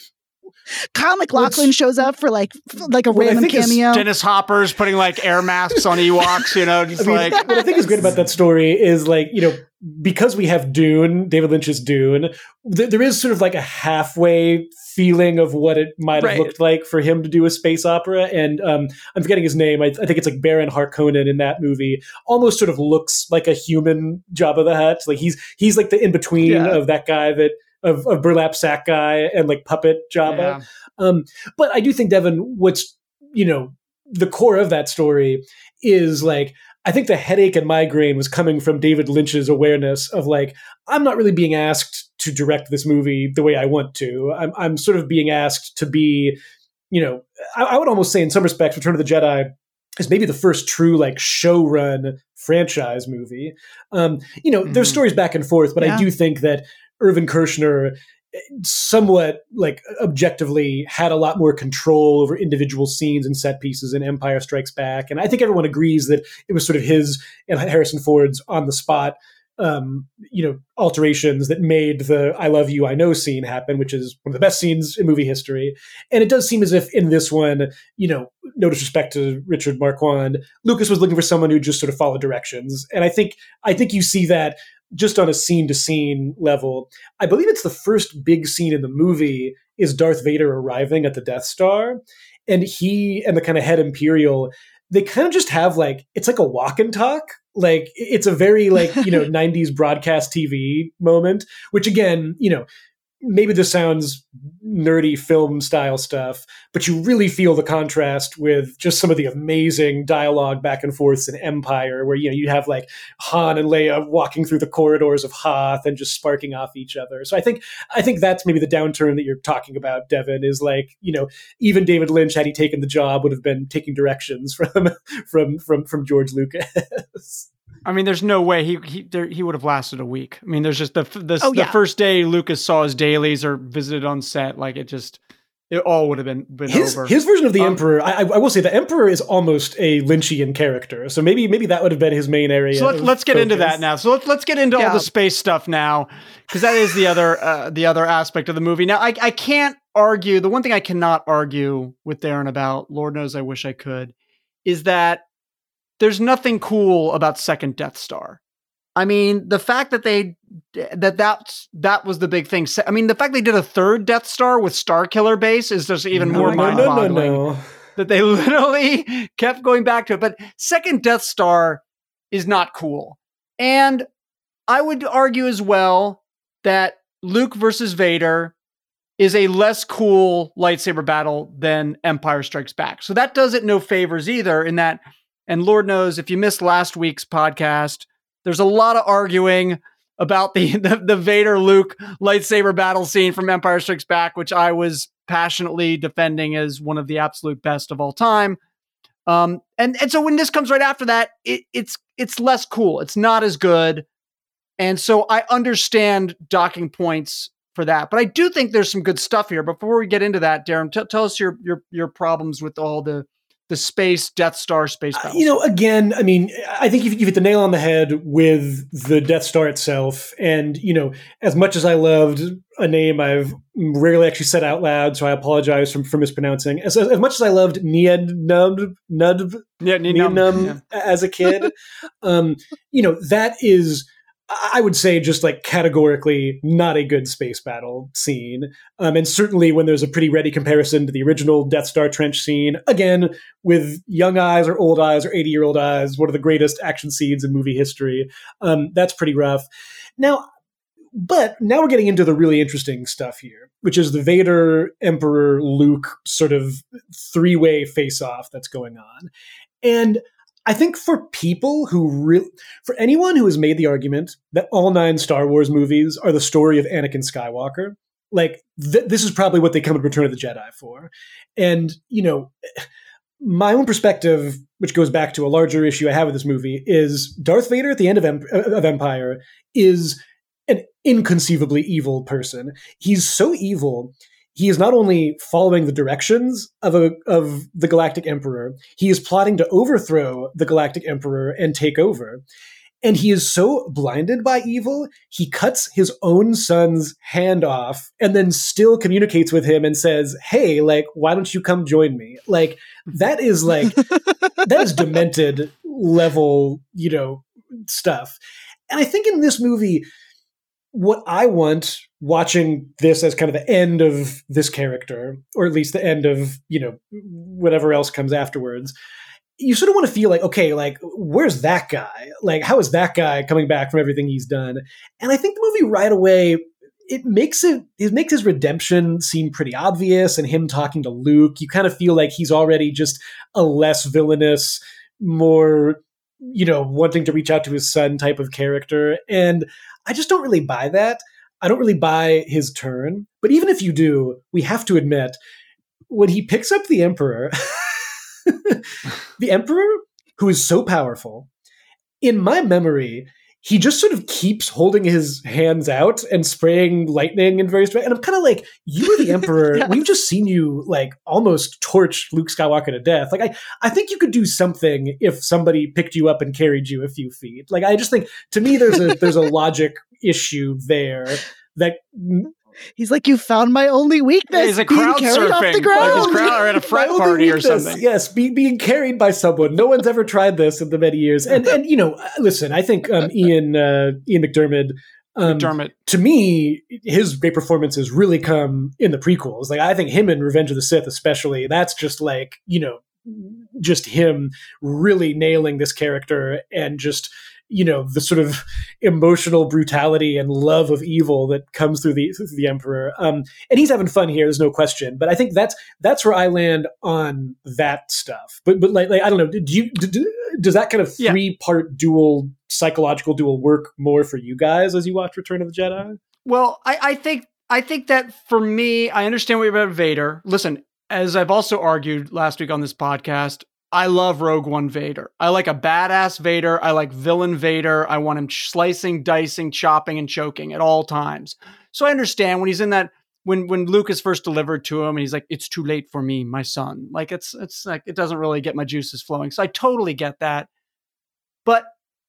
Kyle MacLachlan shows up for like like a what random cameo. Dennis Hopper's putting like air masks on Ewoks, you know, just I mean, like. What I think is great about that story is like, you know, because we have Dune, David Lynch's Dune, th- there is sort of like a halfway feeling of what it might have Right. looked like for him to do a space opera. And um, I'm forgetting his name. I, I think it's like Baron Harkonnen in that movie. Almost sort of looks like a human Jabba the Hutt. Like he's he's like the in between Yeah. of that guy that. Of, of burlap sack guy and like puppet Jabba. Yeah. Um, but I do think, Devin, what's, you know, the core of that story is like, I think the headache and migraine was coming from David Lynch's awareness of like, I'm not really being asked to direct this movie the way I want to. I'm, I'm sort of being asked to be, you know, I, I would almost say in some respects, Return of the Jedi is maybe the first true like show-run franchise movie. Um, you know, mm-hmm. there's stories back and forth, but yeah. I do think that Irvin Kershner somewhat like objectively had a lot more control over individual scenes and set pieces in Empire Strikes Back. And I think everyone agrees that it was sort of his and Harrison Ford's on the spot, um, you know, alterations that made the I love you, I know scene happen, which is one of the best scenes in movie history. And it does seem as if in this one, you know, no disrespect to Richard Marquand, Lucas was looking for someone who just sort of followed directions. And I think, I think you see that just on a scene-to-scene level. I believe it's the first big scene in the movie is Darth Vader arriving at the Death Star. And he and the kind of head Imperial, they kind of just have like, it's like a walk and talk. Like, it's a very like, you know, nineties broadcast T V moment, which again, you know, maybe this sounds nerdy film style stuff, but you really feel the contrast with just some of the amazing dialogue back and forths in Empire, where, you know, you have like Han and Leia walking through the corridors of Hoth and just sparking off each other. So I think, I think that's maybe the downturn that you're talking about, Devin, is like, you know, even David Lynch, had he taken the job, would have been taking directions from, from, from, from George Lucas. I mean, there's no way he he there, he would have lasted a week. I mean, there's just the the, oh, the yeah. first day Lucas saw his dailies or visited on set, like it just it all would have been been his, over. His version of the um, Emperor, I, I will say, the Emperor is almost a Lynchian character, so maybe maybe that would have been his main area. So let's, let's get focus. into that now. So let's let's get into yeah. all the space stuff now, because that is the other uh, the other aspect of the movie. Now, I I can't argue. The one thing I cannot argue with Darren about, Lord knows I wish I could, is that there's nothing cool about Second Death Star. I mean, the fact that they that that's that was the big thing. I mean, the fact they did a third Death Star with Starkiller Base is just even no, more no, mind-boggling. No, no, no. That they literally kept going back to it. But Second Death Star is not cool, and I would argue as well that Luke versus Vader is a less cool lightsaber battle than Empire Strikes Back. So that does it no favors either. In that, and Lord knows if you missed last week's podcast, there's a lot of arguing about the, the, the Vader-Luke lightsaber battle scene from Empire Strikes Back, which I was passionately defending as one of the absolute best of all time. Um, and, and so when this comes right after that, it, it's it's less cool. It's not as good. And so I understand docking points for that. But I do think there's some good stuff here. Before we get into that, Darren, t- tell us your your your problems with all the the space Death Star space battles. You know, again, I mean, I think you hit the nail on the head with the Death Star itself. And, you know, as much as I loved a name I've rarely actually said out loud, so I apologize for, for mispronouncing. As, as much as I loved Nien-Nunb, Nunb, yeah, Nien-Nunb yeah. as a kid, um, you know, that is, I would say, just like categorically not a good space battle scene. Um, and certainly when there's a pretty ready comparison to the original Death Star trench scene, again, with young eyes or old eyes or eighty-year-old eyes, one of the greatest action scenes in movie history. Um, that's pretty rough. Now, but now we're getting into the really interesting stuff here, which is the Vader, Emperor, Luke sort of three-way face-off that's going on. And I think for people who really, for anyone who has made the argument that all nine Star Wars movies are the story of Anakin Skywalker, like th- this is probably what they come to Return of the Jedi for. And, you know, my own perspective, which goes back to a larger issue I have with this movie, is Darth Vader at the end of, em- of Empire is an inconceivably evil person. He's so evil. He is not only following the directions of a of the Galactic Emperor, he is plotting to overthrow the Galactic Emperor and take over. And he is so blinded by evil, he cuts his own son's hand off and then still communicates with him and says, hey, like, why don't you come join me? Like, that is like, that is demented level, you know, stuff. And I think in this movie, what I want watching this as kind of the end of this character, or at least the end of, you know, whatever else comes afterwards, you sort of want to feel like, okay, like, where's that guy? Like, how is that guy coming back from everything he's done? And I think the movie right away, it makes it, it makes his redemption seem pretty obvious, and him talking to Luke, you kind of feel like he's already just a less villainous, more, you know, wanting to reach out to his son type of character. And I just don't really buy that. I don't really buy his turn. But even if you do, we have to admit, when he picks up the Emperor, the Emperor, who is so powerful, in my memory, he just sort of keeps holding his hands out and spraying lightning in various ways. And I'm kind of like, you are the Emperor. Yes. We've just seen you like almost torch Luke Skywalker to death. Like, I, I think you could do something if somebody picked you up and carried you a few feet. Like, I just think, to me, there's a there's a logic issue there that. He's like, you found my only weakness. Yeah, he's a crowd surfing, off the ground. like his crowd, or at a frat party or something. Yes, be, being carried by someone. No one's ever tried this in the many years. And and you know, listen, I think um, Ian uh, Ian McDiarmid. Um, McDermott. To me, his great performances really come in the prequels. Like, I think him in Revenge of the Sith, especially, that's just like, you know, just him really nailing this character and just, you know, the sort of emotional brutality and love of evil that comes through the through the Emperor. Um, and he's having fun here, there's no question. But I think that's that's where I land on that stuff. But but like, like I don't know, do you do, does that kind of three part dual psychological dual work more for you guys as you watch Return of the Jedi? Well, I, I think I think that for me, I understand what you're about Vader. Listen, as I've also argued last week on this podcast, I love Rogue One Vader. I like a badass Vader. I like villain Vader. I want him slicing, dicing, chopping, and choking at all times. So I understand when he's in that, when when Luke is first delivered to him and he's like, it's too late for me, my son. Like, it's it's like, it doesn't really get my juices flowing. So I totally get that. But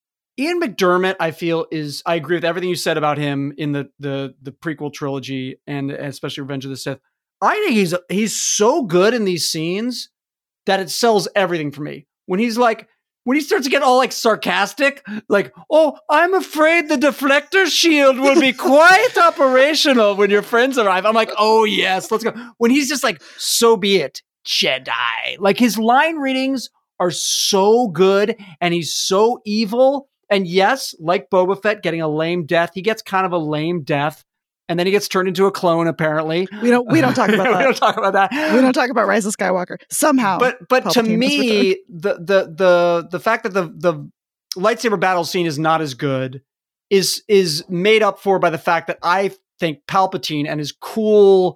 Ian McDiarmid, I feel, is, I agree with everything you said about him in the the the prequel trilogy and especially Revenge of the Sith. I think he's he's so good in these scenes that it sells everything for me. When he's like, when he starts to get all like sarcastic, like, oh, I'm afraid the deflector shield will be quite operational when your friends arrive. I'm like, oh yes, let's go. When he's just like, so be it, Jedi. Like, his line readings are so good and he's so evil. And yes, like Boba Fett getting a lame death, he gets kind of a lame death. And then he gets turned into a clone, apparently. We don't we don't talk about that. we don't talk about that. We don't talk about Rise of Skywalker. Somehow. But but Palpatine to me, the the the the fact that the the lightsaber battle scene is not as good is is made up for by the fact that I think Palpatine and his cool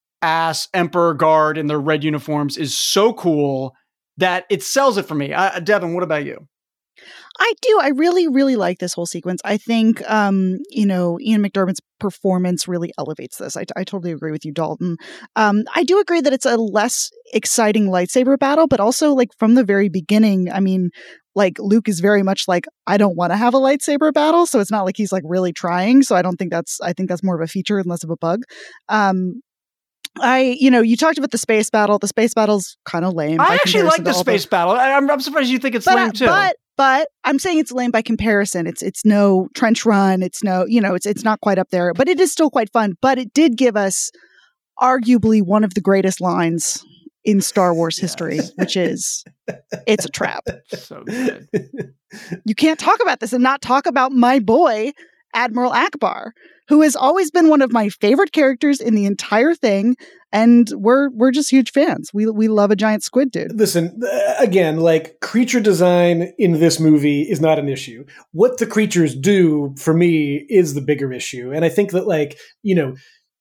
ass Emperor Guard in their red uniforms is so cool that it sells it for me. Uh, Devin, what about you? I do. I really, really like this whole sequence. I think, um, you know, Ian McDiarmid's performance really elevates this. I, I totally agree with you, Dalton. Um, I do agree that it's a less exciting lightsaber battle, but also, like, from the very beginning, I mean, like, Luke is very much like, I don't want to have a lightsaber battle. So it's not like he's like really trying. So I don't think that's, I think that's more of a feature and less of a bug. Um, I, you know, you talked about the space battle. The space battle's kind of lame. I actually like the space the... battle. I, I'm, I'm surprised you think it's but, lame too. But, but I'm saying it's lame by comparison. It's it's no trench run. It's no, you know, it's it's not quite up there. But it is still quite fun. But it did give us arguably one of the greatest lines in Star Wars yes. history, which is, it's a trap. So good. You can't talk about this and not talk about my boy, Admiral Akbar, who has always been one of my favorite characters in the entire thing, and we're we're just huge fans. We we love a giant squid dude. Listen, again, like, creature design in this movie is not an issue. What the creatures do for me is the bigger issue, and I think that, like, you know,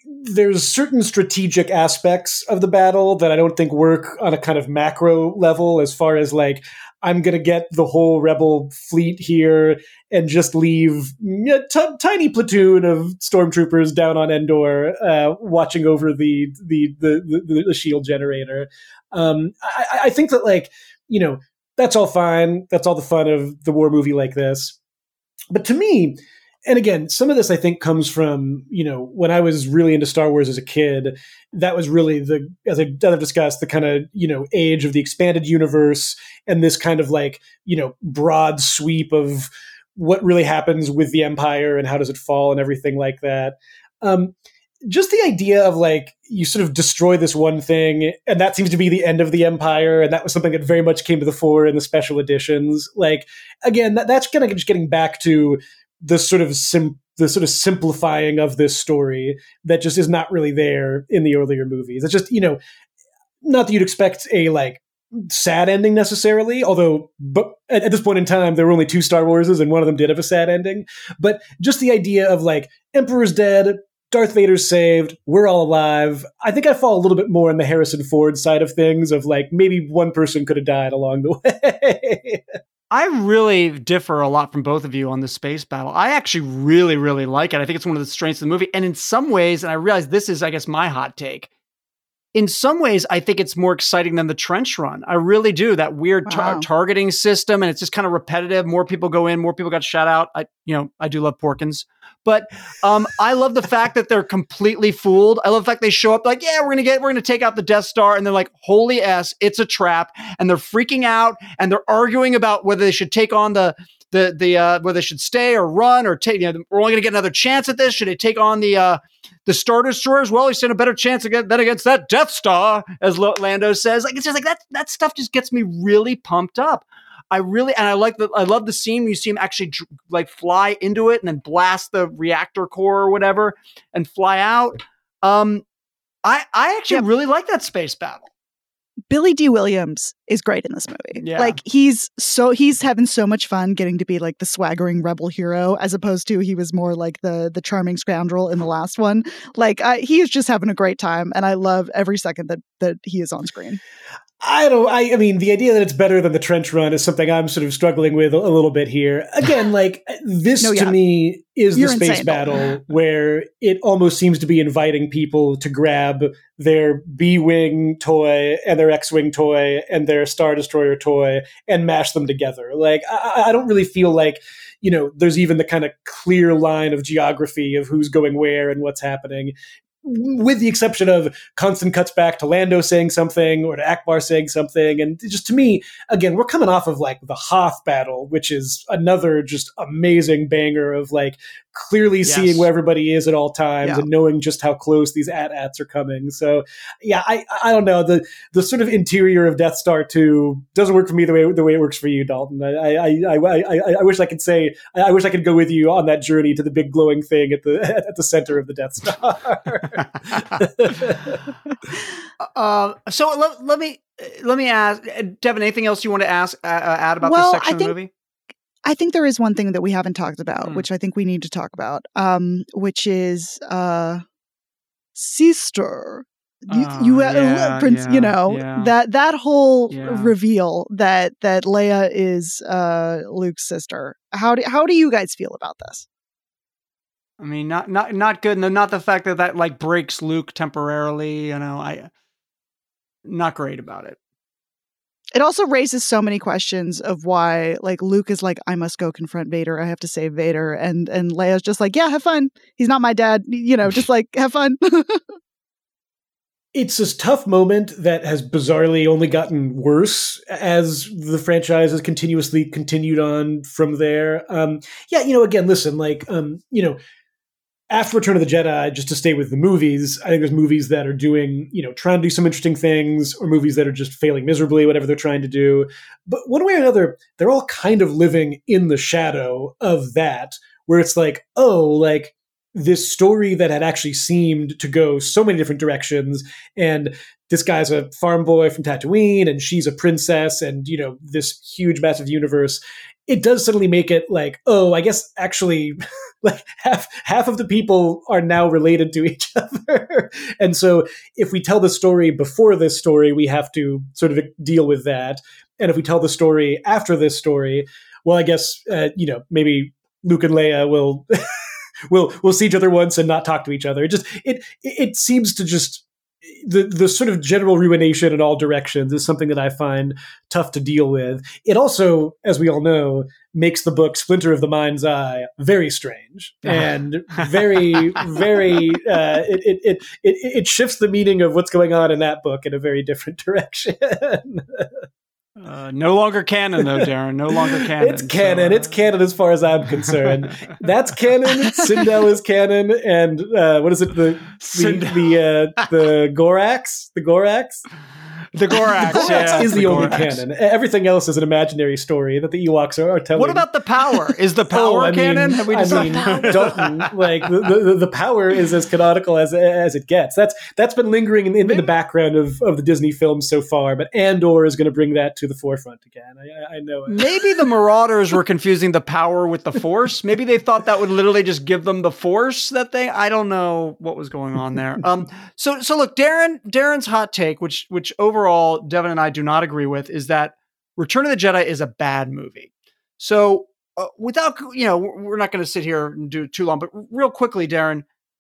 there's certain strategic aspects of the battle that I don't think work on a kind of macro level, as far as like, I'm going to get the whole rebel fleet here and just leave a t- tiny platoon of stormtroopers down on Endor, uh, watching over the, the, the, the, the shield generator. Um, I, I think that, like, you know, that's all fine. That's all the fun of the war movie like this. But to me, and again, some of this I think comes from, you know, when I was really into Star Wars as a kid, that was really the, as I've discussed, the kind of, you know, age of the expanded universe and this kind of like, you know, broad sweep of what really happens with the Empire and how does it fall and everything like that. Um, just the idea of like, you sort of destroy this one thing and that seems to be the end of the Empire. And that was something that very much came to the fore in the special editions. Like, again, that, that's kind of just getting back to the sort of sim- the sort of simplifying of this story that just is not really there in the earlier movies. It's just, you know, not that you'd expect a like sad ending necessarily, although but at, at this point in time, there were only two Star Warses and one of them did have a sad ending. But just the idea of like, Emperor's dead, Darth Vader's saved, we're all alive. I think I fall a little bit more on the Harrison Ford side of things of like, maybe one person could have died along the way. I really differ a lot from both of you on the space battle. I actually really, really like it. I think it's one of the strengths of the movie. And in some ways, and I realize this is, I guess, my hot take, in some ways, I think it's more exciting than the trench run. I really do. That weird tar- Wow. targeting system, and it's just kind of repetitive. More people go in, more people got shot out. I, you know, I do love Porkins. But um, I love the fact that they're completely fooled. I love the fact they show up like, yeah, we're gonna get, we're gonna take out the Death Star, and they're like, holy s, it's a trap, and they're freaking out, and they're arguing about whether they should take on the the the uh, whether they should stay or run or take. You know, we're only gonna get another chance at this. Should they take on the uh, the Star Destroyers? Well, he stand a better chance against than against that Death Star, as Lando says. Like, it's just like that. That stuff just gets me really pumped up. I really, and I like the, I love the scene where you see him actually dr- like fly into it and then blast the reactor core or whatever and fly out. Um, I, I actually Yep. really like that space battle. Billy D. Williams is great in this movie. Yeah. Like he's so he's having so much fun getting to be like the swaggering rebel hero, as opposed to he was more like the the charming scoundrel in the last one. Like I, he is just having a great time, and I love every second that that he is on screen. I don't, I, I mean, the idea that it's better than the trench run is something I'm sort of struggling with a, a little bit here. Again, like this No, to yeah. me is You're the space insane, Dalton. battle where it almost seems to be inviting people to grab their B-Wing toy and their X-Wing toy and their Star Destroyer toy and mash them together. Like, I, I don't really feel like, you know, there's even the kind of clear line of geography of who's going where and what's happening. With the exception of constant cuts back to Lando saying something or to Akbar saying something. And just to me, again, we're coming off of like the Hoth battle, which is another just amazing banger of like clearly Yes. seeing where everybody is at all times Yeah. and knowing just how close these A T A Ts are coming. So yeah, I I don't know. The the sort of interior of Death Star two doesn't work for me the way the way it works for you, Dalton. I I I, I, I, I wish I could say I, I wish I could go with you on that journey to the big glowing thing at the at the center of the Death Star. uh, so let, let me let me ask Devin. Anything else you want to ask uh, add about Well, this section I of the think- movie? I think there is one thing that we haven't talked about, Hmm. which I think we need to talk about, um, which is uh, sister. You, Oh, you, uh, yeah, Prince, yeah, you know yeah. that that whole Yeah. reveal that that Leia is uh, Luke's sister. How do how do you guys feel about this? I mean, not not not good. No, not the fact that that like breaks Luke temporarily. You know, I not great about it. It also raises so many questions of why, like, Luke is like, I must go confront Vader. I have to save Vader. And and Leia's just like, yeah, have fun. He's not my dad. You know, just like, have fun. It's this tough moment that has bizarrely only gotten worse as the franchise has continuously continued on from there. Um, yeah, you know, again, listen, like, um, you know, after Return of the Jedi, just to stay with the movies, I think there's movies that are doing, you know, trying to do some interesting things, or movies that are just failing miserably, whatever they're trying to do. But one way or another, they're all kind of living in the shadow of that, where it's like, oh, like, this story that had actually seemed to go so many different directions. And this guy's a farm boy from Tatooine, and she's a princess, and, you know, this huge, massive universe. It does suddenly make it like, oh, I guess actually like half half of the people are now related to each other. And so if we tell the story before this story, we have to sort of deal with that. And if we tell the story after this story, well, I guess, uh, you know, maybe Luke and Leia will will will see each other once and not talk to each other. It just it it seems to just the the sort of general ruination in all directions is something that I find tough to deal with. It also, as we all know, makes the book Splinter of the Mind's Eye very strange and very, very. Uh, it, it it it it shifts the meaning of what's going on in that book in a very different direction. Uh, no longer canon, though, Darren. No longer canon. It's canon. So, uh... It's canon as far as I'm concerned. That's canon. Sindel is canon, and uh, what is it? The the the, uh, the Gorax. The Gorax. The Gorax, the Gorax yeah, is the, the only Gorax. canon. Everything else is an imaginary story that the Ewoks are, are telling. What about the power? Is the power oh, I canon? Mean, Have we I mean, Dalton, like the, the the power is as canonical as as it gets. That's that's been lingering in, in the background of, of the Disney films so far, but Andor is going to bring that to the forefront again. I, I know it. Maybe the Marauders were confusing the power with the Force. Maybe they thought that would literally just give them the Force. That they, I don't know what was going on there. Um, so so look, Darren, Darren's hot take, which which overall Devin and I do not agree with, is that Return of the Jedi is a bad movie. So uh, without, you know, we're not going to sit here and do it too long, but real quickly, Darren,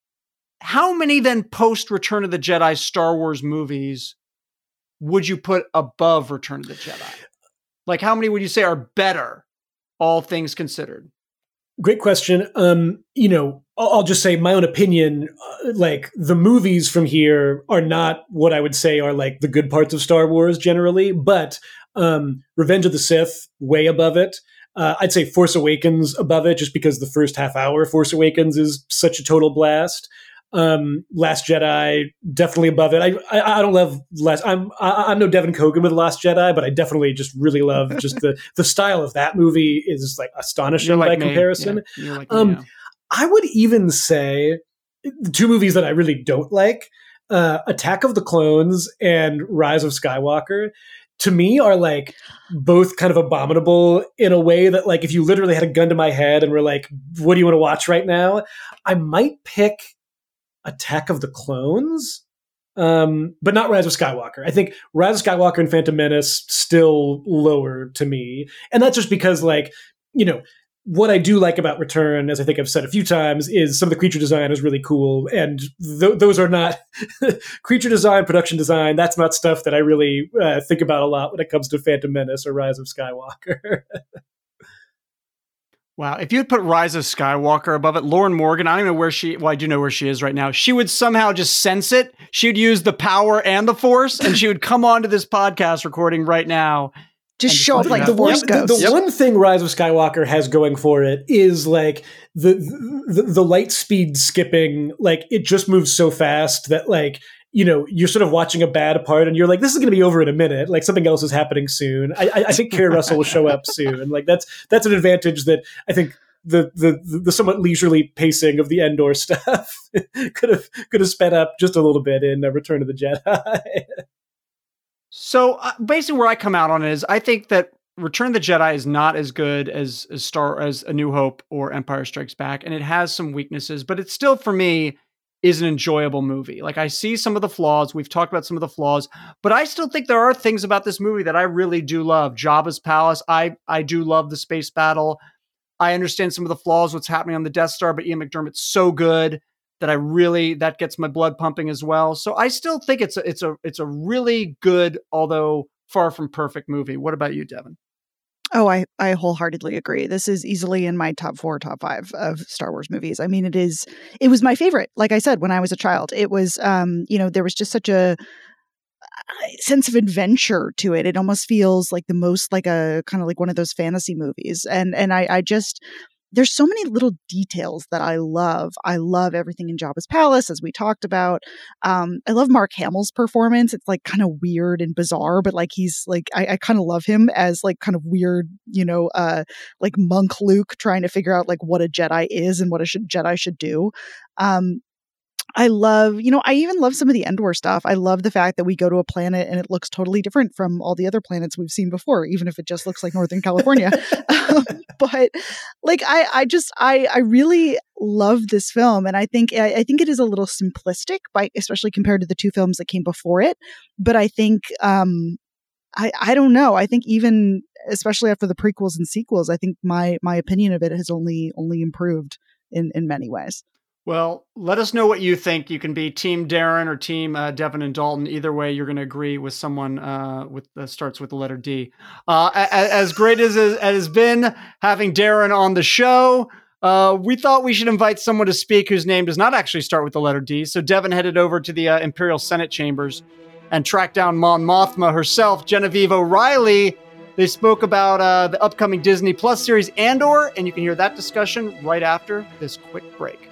how many then post Return of the Jedi Star Wars movies would you put above Return of the Jedi? Like, how many would you say are better, all things considered? Great question. Um, you know, I'll just say my own opinion, uh, like the movies from here are not what I would say are like the good parts of Star Wars generally, but um, Revenge of the Sith, way above it. Uh, I'd say Force Awakens above it just because the first half hour Force Awakens is such a total blast. Um, Last Jedi, definitely above it. I, I I don't love Last. I'm I, I'm no Devin Kogan with Last Jedi, but I definitely just really love just the the style of that movie is like astonishing like by me. comparison. Yeah. Like um, me, yeah. I would even say the two movies that I really don't like, uh, Attack of the Clones and Rise of Skywalker, to me are like both kind of abominable in a way that like if you literally had a gun to my head and were like, what do you want to watch right now? I might pick Attack of the Clones, um, but not Rise of Skywalker. I think Rise of Skywalker and Phantom Menace still lower to me. And that's just because, like, you know, what I do like about Return, as I think I've said a few times, is some of the creature design is really cool. And th- those are not creature design, production design. That's not stuff that I really uh, think about a lot when it comes to Phantom Menace or Rise of Skywalker. Wow. If you had put Rise of Skywalker above it, Lauren Morgan, I don't even know where she, well, I do know where she is right now. She would somehow just sense it. She would use the power and the Force, and she would come onto this podcast recording right now. Just show up like the Force ghost. The, the yep. one thing Rise of Skywalker has going for it is like the, the, the light speed skipping, like it just moves so fast that like, you know, you're sort of watching a bad part and you're like, this is going to be over in a minute. Like something else is happening soon. I, I think Keri Russell will show up soon. Like that's, that's an advantage that I think the, the, the somewhat leisurely pacing of the Endor stuff could have, could have sped up just a little bit in uh, Return of the Jedi. So uh, basically where I come out on it is I think that Return of the Jedi is not as good as, as Star, as A New Hope or Empire Strikes Back. And it has some weaknesses, but it's still, for me, is an enjoyable movie. Like I see some of the flaws. We've talked about some of the flaws, but I still think there are things about this movie that I really do love. Jabba's palace. I, I do love the space battle. I understand some of the flaws, what's happening on the Death Star, but Ian McDermott's so good that I really, that gets my blood pumping as well. So I still think it's a, it's a, it's a really good, although far from perfect movie. What about you, Devin? Oh, I, I wholeheartedly agree. This is easily in my top four, top five of Star Wars movies. I mean, it is, it was my favorite. Like I said, when I was a child, it was, um, you know, there was just such a sense of adventure to it. It almost feels like the most like a kind of like one of those fantasy movies. And, and I, I just, there's so many little details that I love. I love everything in Jabba's palace, as we talked about. Um, I love Mark Hamill's performance. It's like kind of weird and bizarre, but like he's like, I, I kind of love him as like kind of weird, you know, uh, like monk Luke trying to figure out like what a Jedi is and what a should, Jedi should do. Um, I love, you know, I even love some of the Endor stuff. I love the fact that we go to a planet and it looks totally different from all the other planets we've seen before, even if it just looks like Northern California. um, but like, I, I just, I, I really love this film. And I think, I, I think it is a little simplistic by, especially compared to the two films that came before it. But I think, um, I, I don't know. I think even, especially after the prequels and sequels, I think my, my opinion of it has only, only improved in, in many ways. Well, let us know what you think. You can be Team Darren or Team uh, Devin and Dalton. Either way, you're going to agree with someone uh, with that starts with the letter D. Uh, as, as great as it has been having Darren on the show, uh, we thought we should invite someone to speak whose name does not actually start with the letter D. So Devin headed over to the uh, Imperial Senate chambers and tracked down Mon Mothma herself, Genevieve O'Reilly. They spoke about uh, the upcoming Disney Plus series Andor, and you can hear that discussion right after this quick break.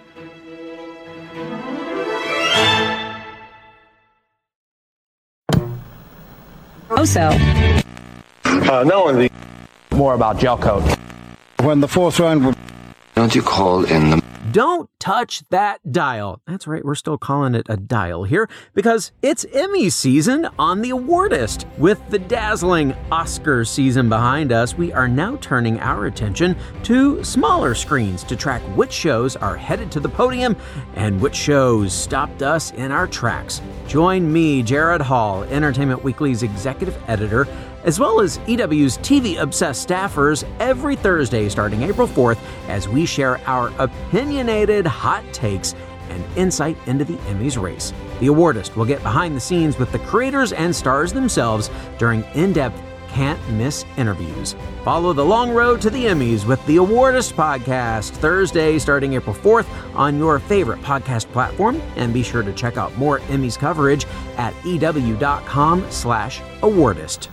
Also, uh, no one. More about Gelcoat. When the fourth round. Don't you call in the. Don't touch that dial. That's right, we're still calling it a dial here because it's Emmy season on The Awardist. With the dazzling Oscar season behind us, we are now turning our attention to smaller screens to track which shows are headed to the podium and which shows stopped us in our tracks. Join me, Jared Hall, Entertainment Weekly's executive editor, as well as E W's T V-obsessed staffers every Thursday starting April fourth as we share our opinionated hot takes and insight into the Emmys race. The Awardist will get behind the scenes with the creators and stars themselves during in-depth, can't-miss interviews. Follow the long road to the Emmys with the Awardist podcast Thursday starting April fourth on your favorite podcast platform, and be sure to check out more Emmys coverage at ew.com slash awardist.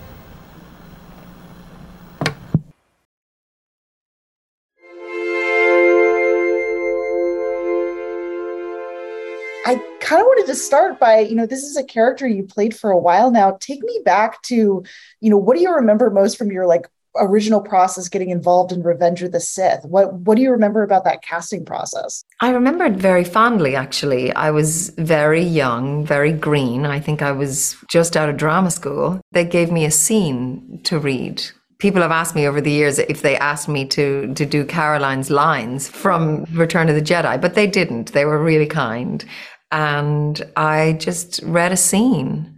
I kind of wanted to start by, you know, this is a character you played for a while now. Take me back to, you know, what do you remember most from your like original process getting involved in Revenge of the Sith? What what do you remember about that casting process? I remember it very fondly, actually. I was very young, very green. I think I was just out of drama school. They gave me a scene to read. People have asked me over the years if they asked me to to do Caroline's lines from Return of the Jedi, but they didn't. They were really kind. And I just read a scene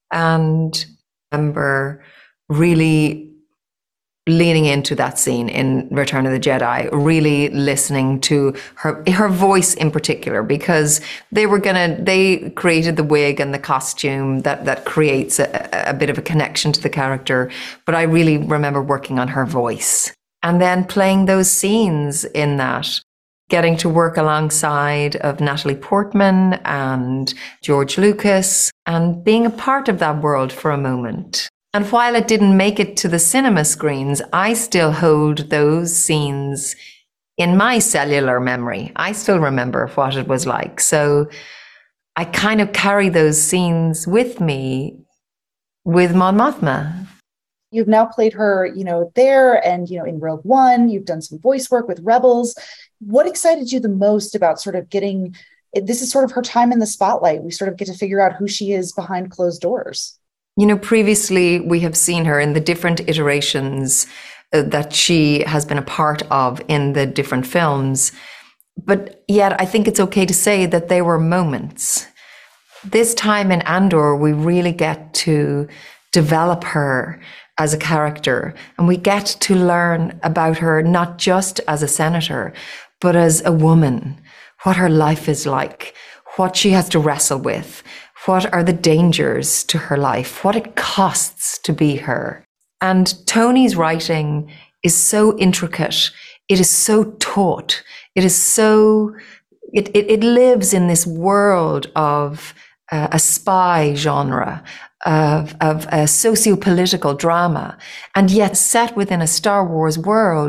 and I remember really leaning into that scene in Return of the Jedi, really listening to her her voice in particular, because they were gonna they created the wig and the costume that that creates a, a bit of a connection to the character. But I really remember working on her voice and then playing those scenes in that, getting to work alongside of Natalie Portman and George Lucas and being a part of that world for a moment. And while it didn't make it to the cinema screens, I still hold those scenes in my cellular memory. I still remember what it was like. So I kind of carry those scenes with me with Mon Mothma. You've now played her, you know, there and, you know, in Rogue One, you've done some voice work with Rebels. What excited you the most about sort of getting, this is sort of her time in the spotlight. We sort of get to figure out who she is behind closed doors. You know, previously we have seen her in the different iterations uh, that she has been a part of in the different films. But yet I think it's okay to say that they were moments. This time in Andor, we really get to develop her as a character, and we get to learn about her not just as a senator, but as a woman, what her life is like, what she has to wrestle with, what are the dangers to her life, what it costs to be her. And Tony's writing is so intricate. It is so taut. It is so, it, it, it lives in this world of uh, a spy genre, of, of a socio-political drama, and yet set within a Star Wars world.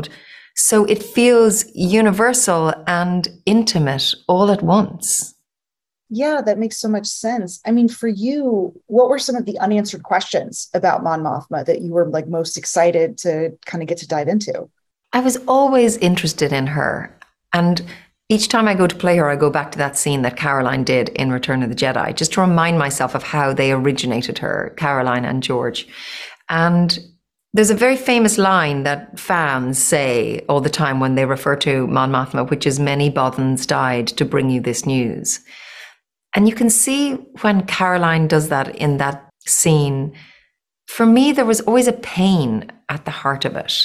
So it feels universal and intimate all at once. Yeah, that makes so much sense. I mean, for you, what were some of the unanswered questions about Mon Mothma that you were like most excited to kind of get to dive into? I was always interested in her. And each time I go to play her, I go back to that scene that Caroline did in Return of the Jedi, just to remind myself of how they originated her, Caroline and George. And there's a very famous line that fans say all the time when they refer to Mon Mothma, which is, "Many Bothans died to bring you this news." And you can see when Caroline does that in that scene, for me, there was always a pain at the heart of it.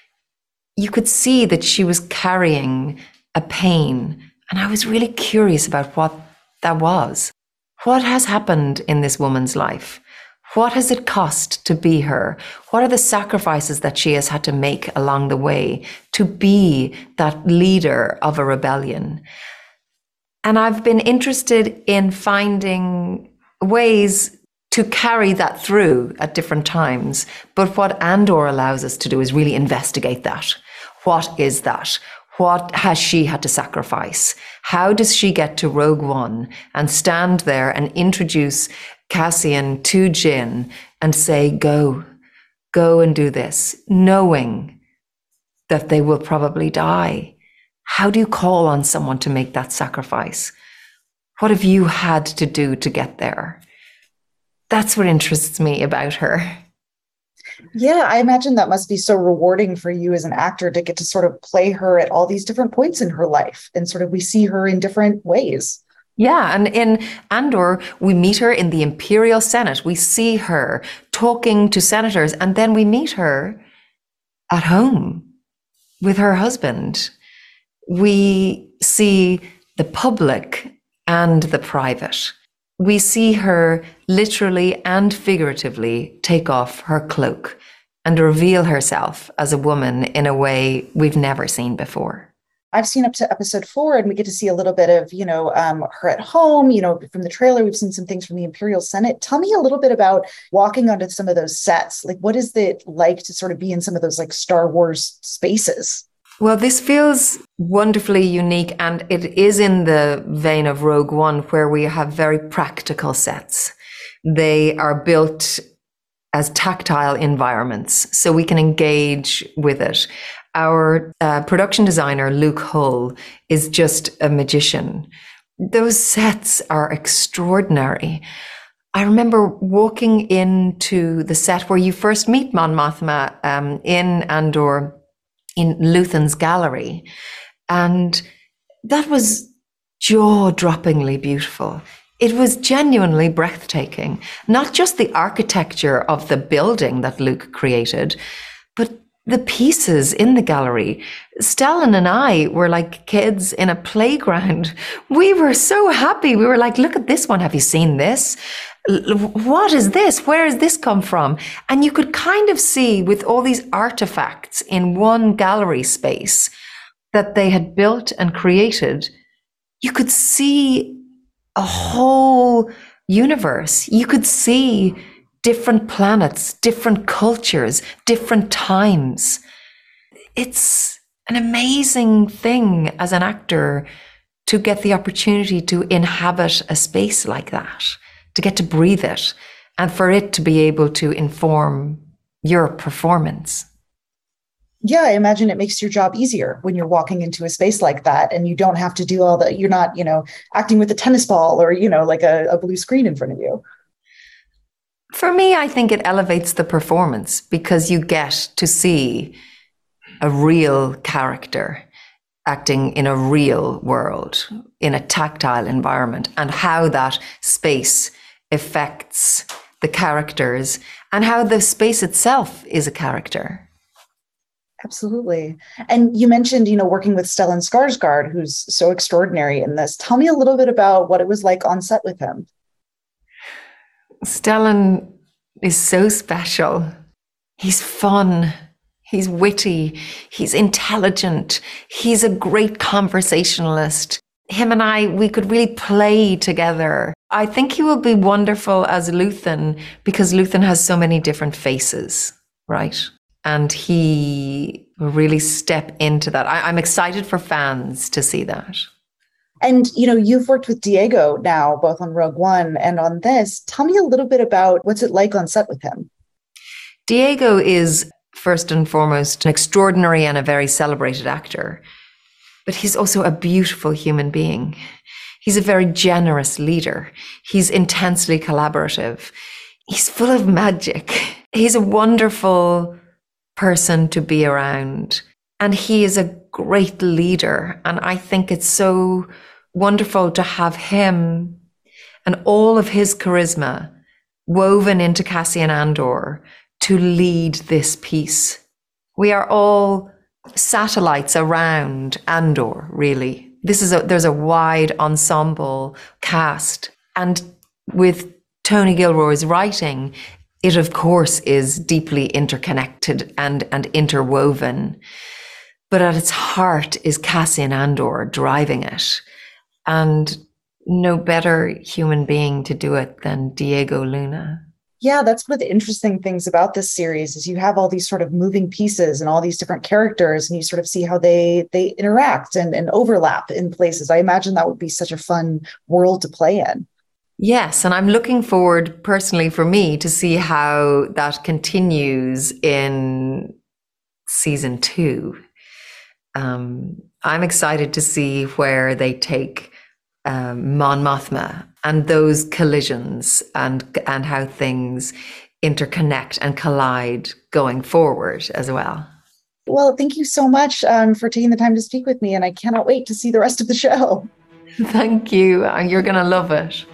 You could see that she was carrying a pain, and I was really curious about what that was. What has happened in this woman's life? What has it cost to be her? What are the sacrifices that she has had to make along the way to be that leader of a rebellion? And I've been interested in finding ways to carry that through at different times. But what Andor allows us to do is really investigate that. What is that? What has she had to sacrifice? How does she get to Rogue One and stand there and introduce Cassian to Jyn and say, go, go and do this, knowing that they will probably die? How do you call on someone to make that sacrifice? What have you had to do to get there? That's what interests me about her. Yeah, I imagine that must be so rewarding for you as an actor to get to sort of play her at all these different points in her life. And sort of we see her in different ways. Yeah, and in Andor, we meet her in the Imperial Senate. We see her talking to senators, and then we meet her at home with her husband. We see the public and the private. We see her literally and figuratively take off her cloak and reveal herself as a woman in a way we've never seen before. I've seen up to episode four, and we get to see a little bit of, you know, um, her at home. You know, from the trailer, we've seen some things from the Imperial Senate. Tell me a little bit about walking onto some of those sets. Like, what is it like to sort of be in some of those like Star Wars spaces? Well, this feels wonderfully unique, and it is in the vein of Rogue One, where we have very practical sets. They are built as tactile environments, so we can engage with it. Our uh, production designer, Luke Hull, is just a magician. Those sets are extraordinary. I remember walking into the set where you first meet Mon Mothma um, in Andor, in Luthen's gallery. And that was jaw-droppingly beautiful. It was genuinely breathtaking. Not just the architecture of the building that Luke created, but the pieces in the gallery. Stellan and I were like kids in a playground. We were so happy. We were like, look at this one. Have you seen this? What is this? Where has this come from? And you could kind of see with all these artifacts in one gallery space that they had built and created, you could see a whole universe. You could see different planets, different cultures, different times. It's an amazing thing as an actor to get the opportunity to inhabit a space like that, to get to breathe it, and for it to be able to inform your performance. Yeah, I imagine it makes your job easier when you're walking into a space like that and you don't have to do all the, you're not, you know, acting with a tennis ball or, you know, like a, a blue screen in front of you. For me, I think it elevates the performance because you get to see a real character acting in a real world, in a tactile environment, and how that space affects the characters and how the space itself is a character. Absolutely. And you mentioned, you know, working with Stellan Skarsgård, who's so extraordinary in this. Tell me a little bit about what it was like on set with him. Stellan is so special. He's fun. He's witty. He's intelligent. He's a great conversationalist. Him and I, we could really play together. I think he will be wonderful as Luthen because Luthen has so many different faces, right? And he will really step into that. I, I'm excited for fans to see that. And, you know, you've worked with Diego now, both on Rogue One and on this. Tell me a little bit about what's it like on set with him. Diego is, first and foremost, an extraordinary and a very celebrated actor. But he's also a beautiful human being. He's a very generous leader. He's intensely collaborative. He's full of magic. He's a wonderful person to be around. And he is a great leader. And I think it's so wonderful to have him and all of his charisma woven into Cassian Andor to lead this piece. We are all satellites around Andor, really. This is a, there's a wide ensemble cast. And with Tony Gilroy's writing, it of course is deeply interconnected and, and interwoven. But at its heart is Cassian Andor driving it. And no better human being to do it than Diego Luna. Yeah, that's one of the interesting things about this series is you have all these sort of moving pieces and all these different characters, and you sort of see how they they interact and, and overlap in places. I imagine that would be such a fun world to play in. Yes, and I'm looking forward personally for me to see how that continues in season two. Um, I'm excited to see where they take um, Mon Mothma and those collisions and and how things interconnect and collide going forward as well. Well, thank you so much um, for taking the time to speak with me, and I cannot wait to see the rest of the show. Thank you. You're going to love it.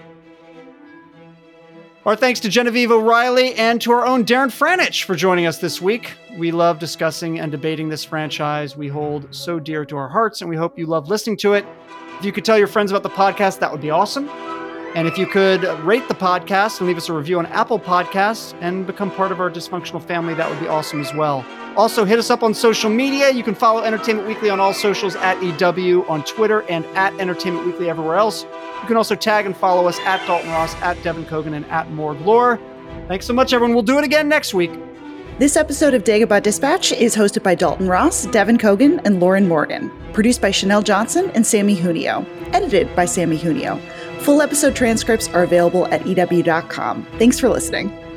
Our thanks to Genevieve O'Reilly and to our own Darren Franich for joining us this week. We love discussing and debating this franchise we hold so dear to our hearts, and we hope you love listening to it. If you could tell your friends about the podcast, that would be awesome. And if you could rate the podcast and leave us a review on Apple Podcasts and become part of our dysfunctional family, that would be awesome as well. Also, hit us up on social media. You can follow Entertainment Weekly on all socials at E W on Twitter and at Entertainment Weekly everywhere else. You can also tag and follow us at Dalton Ross, at Devin Kogan, and at Morg Lore. Thanks so much, everyone. We'll do it again next week. This episode of Dagobah Dispatch is hosted by Dalton Ross, Devin Kogan, and Lauren Morgan. Produced by Chanel Johnson and Sammy Junio. Edited by Sammy Junio. Full episode transcripts are available at E W dot com. Thanks for listening.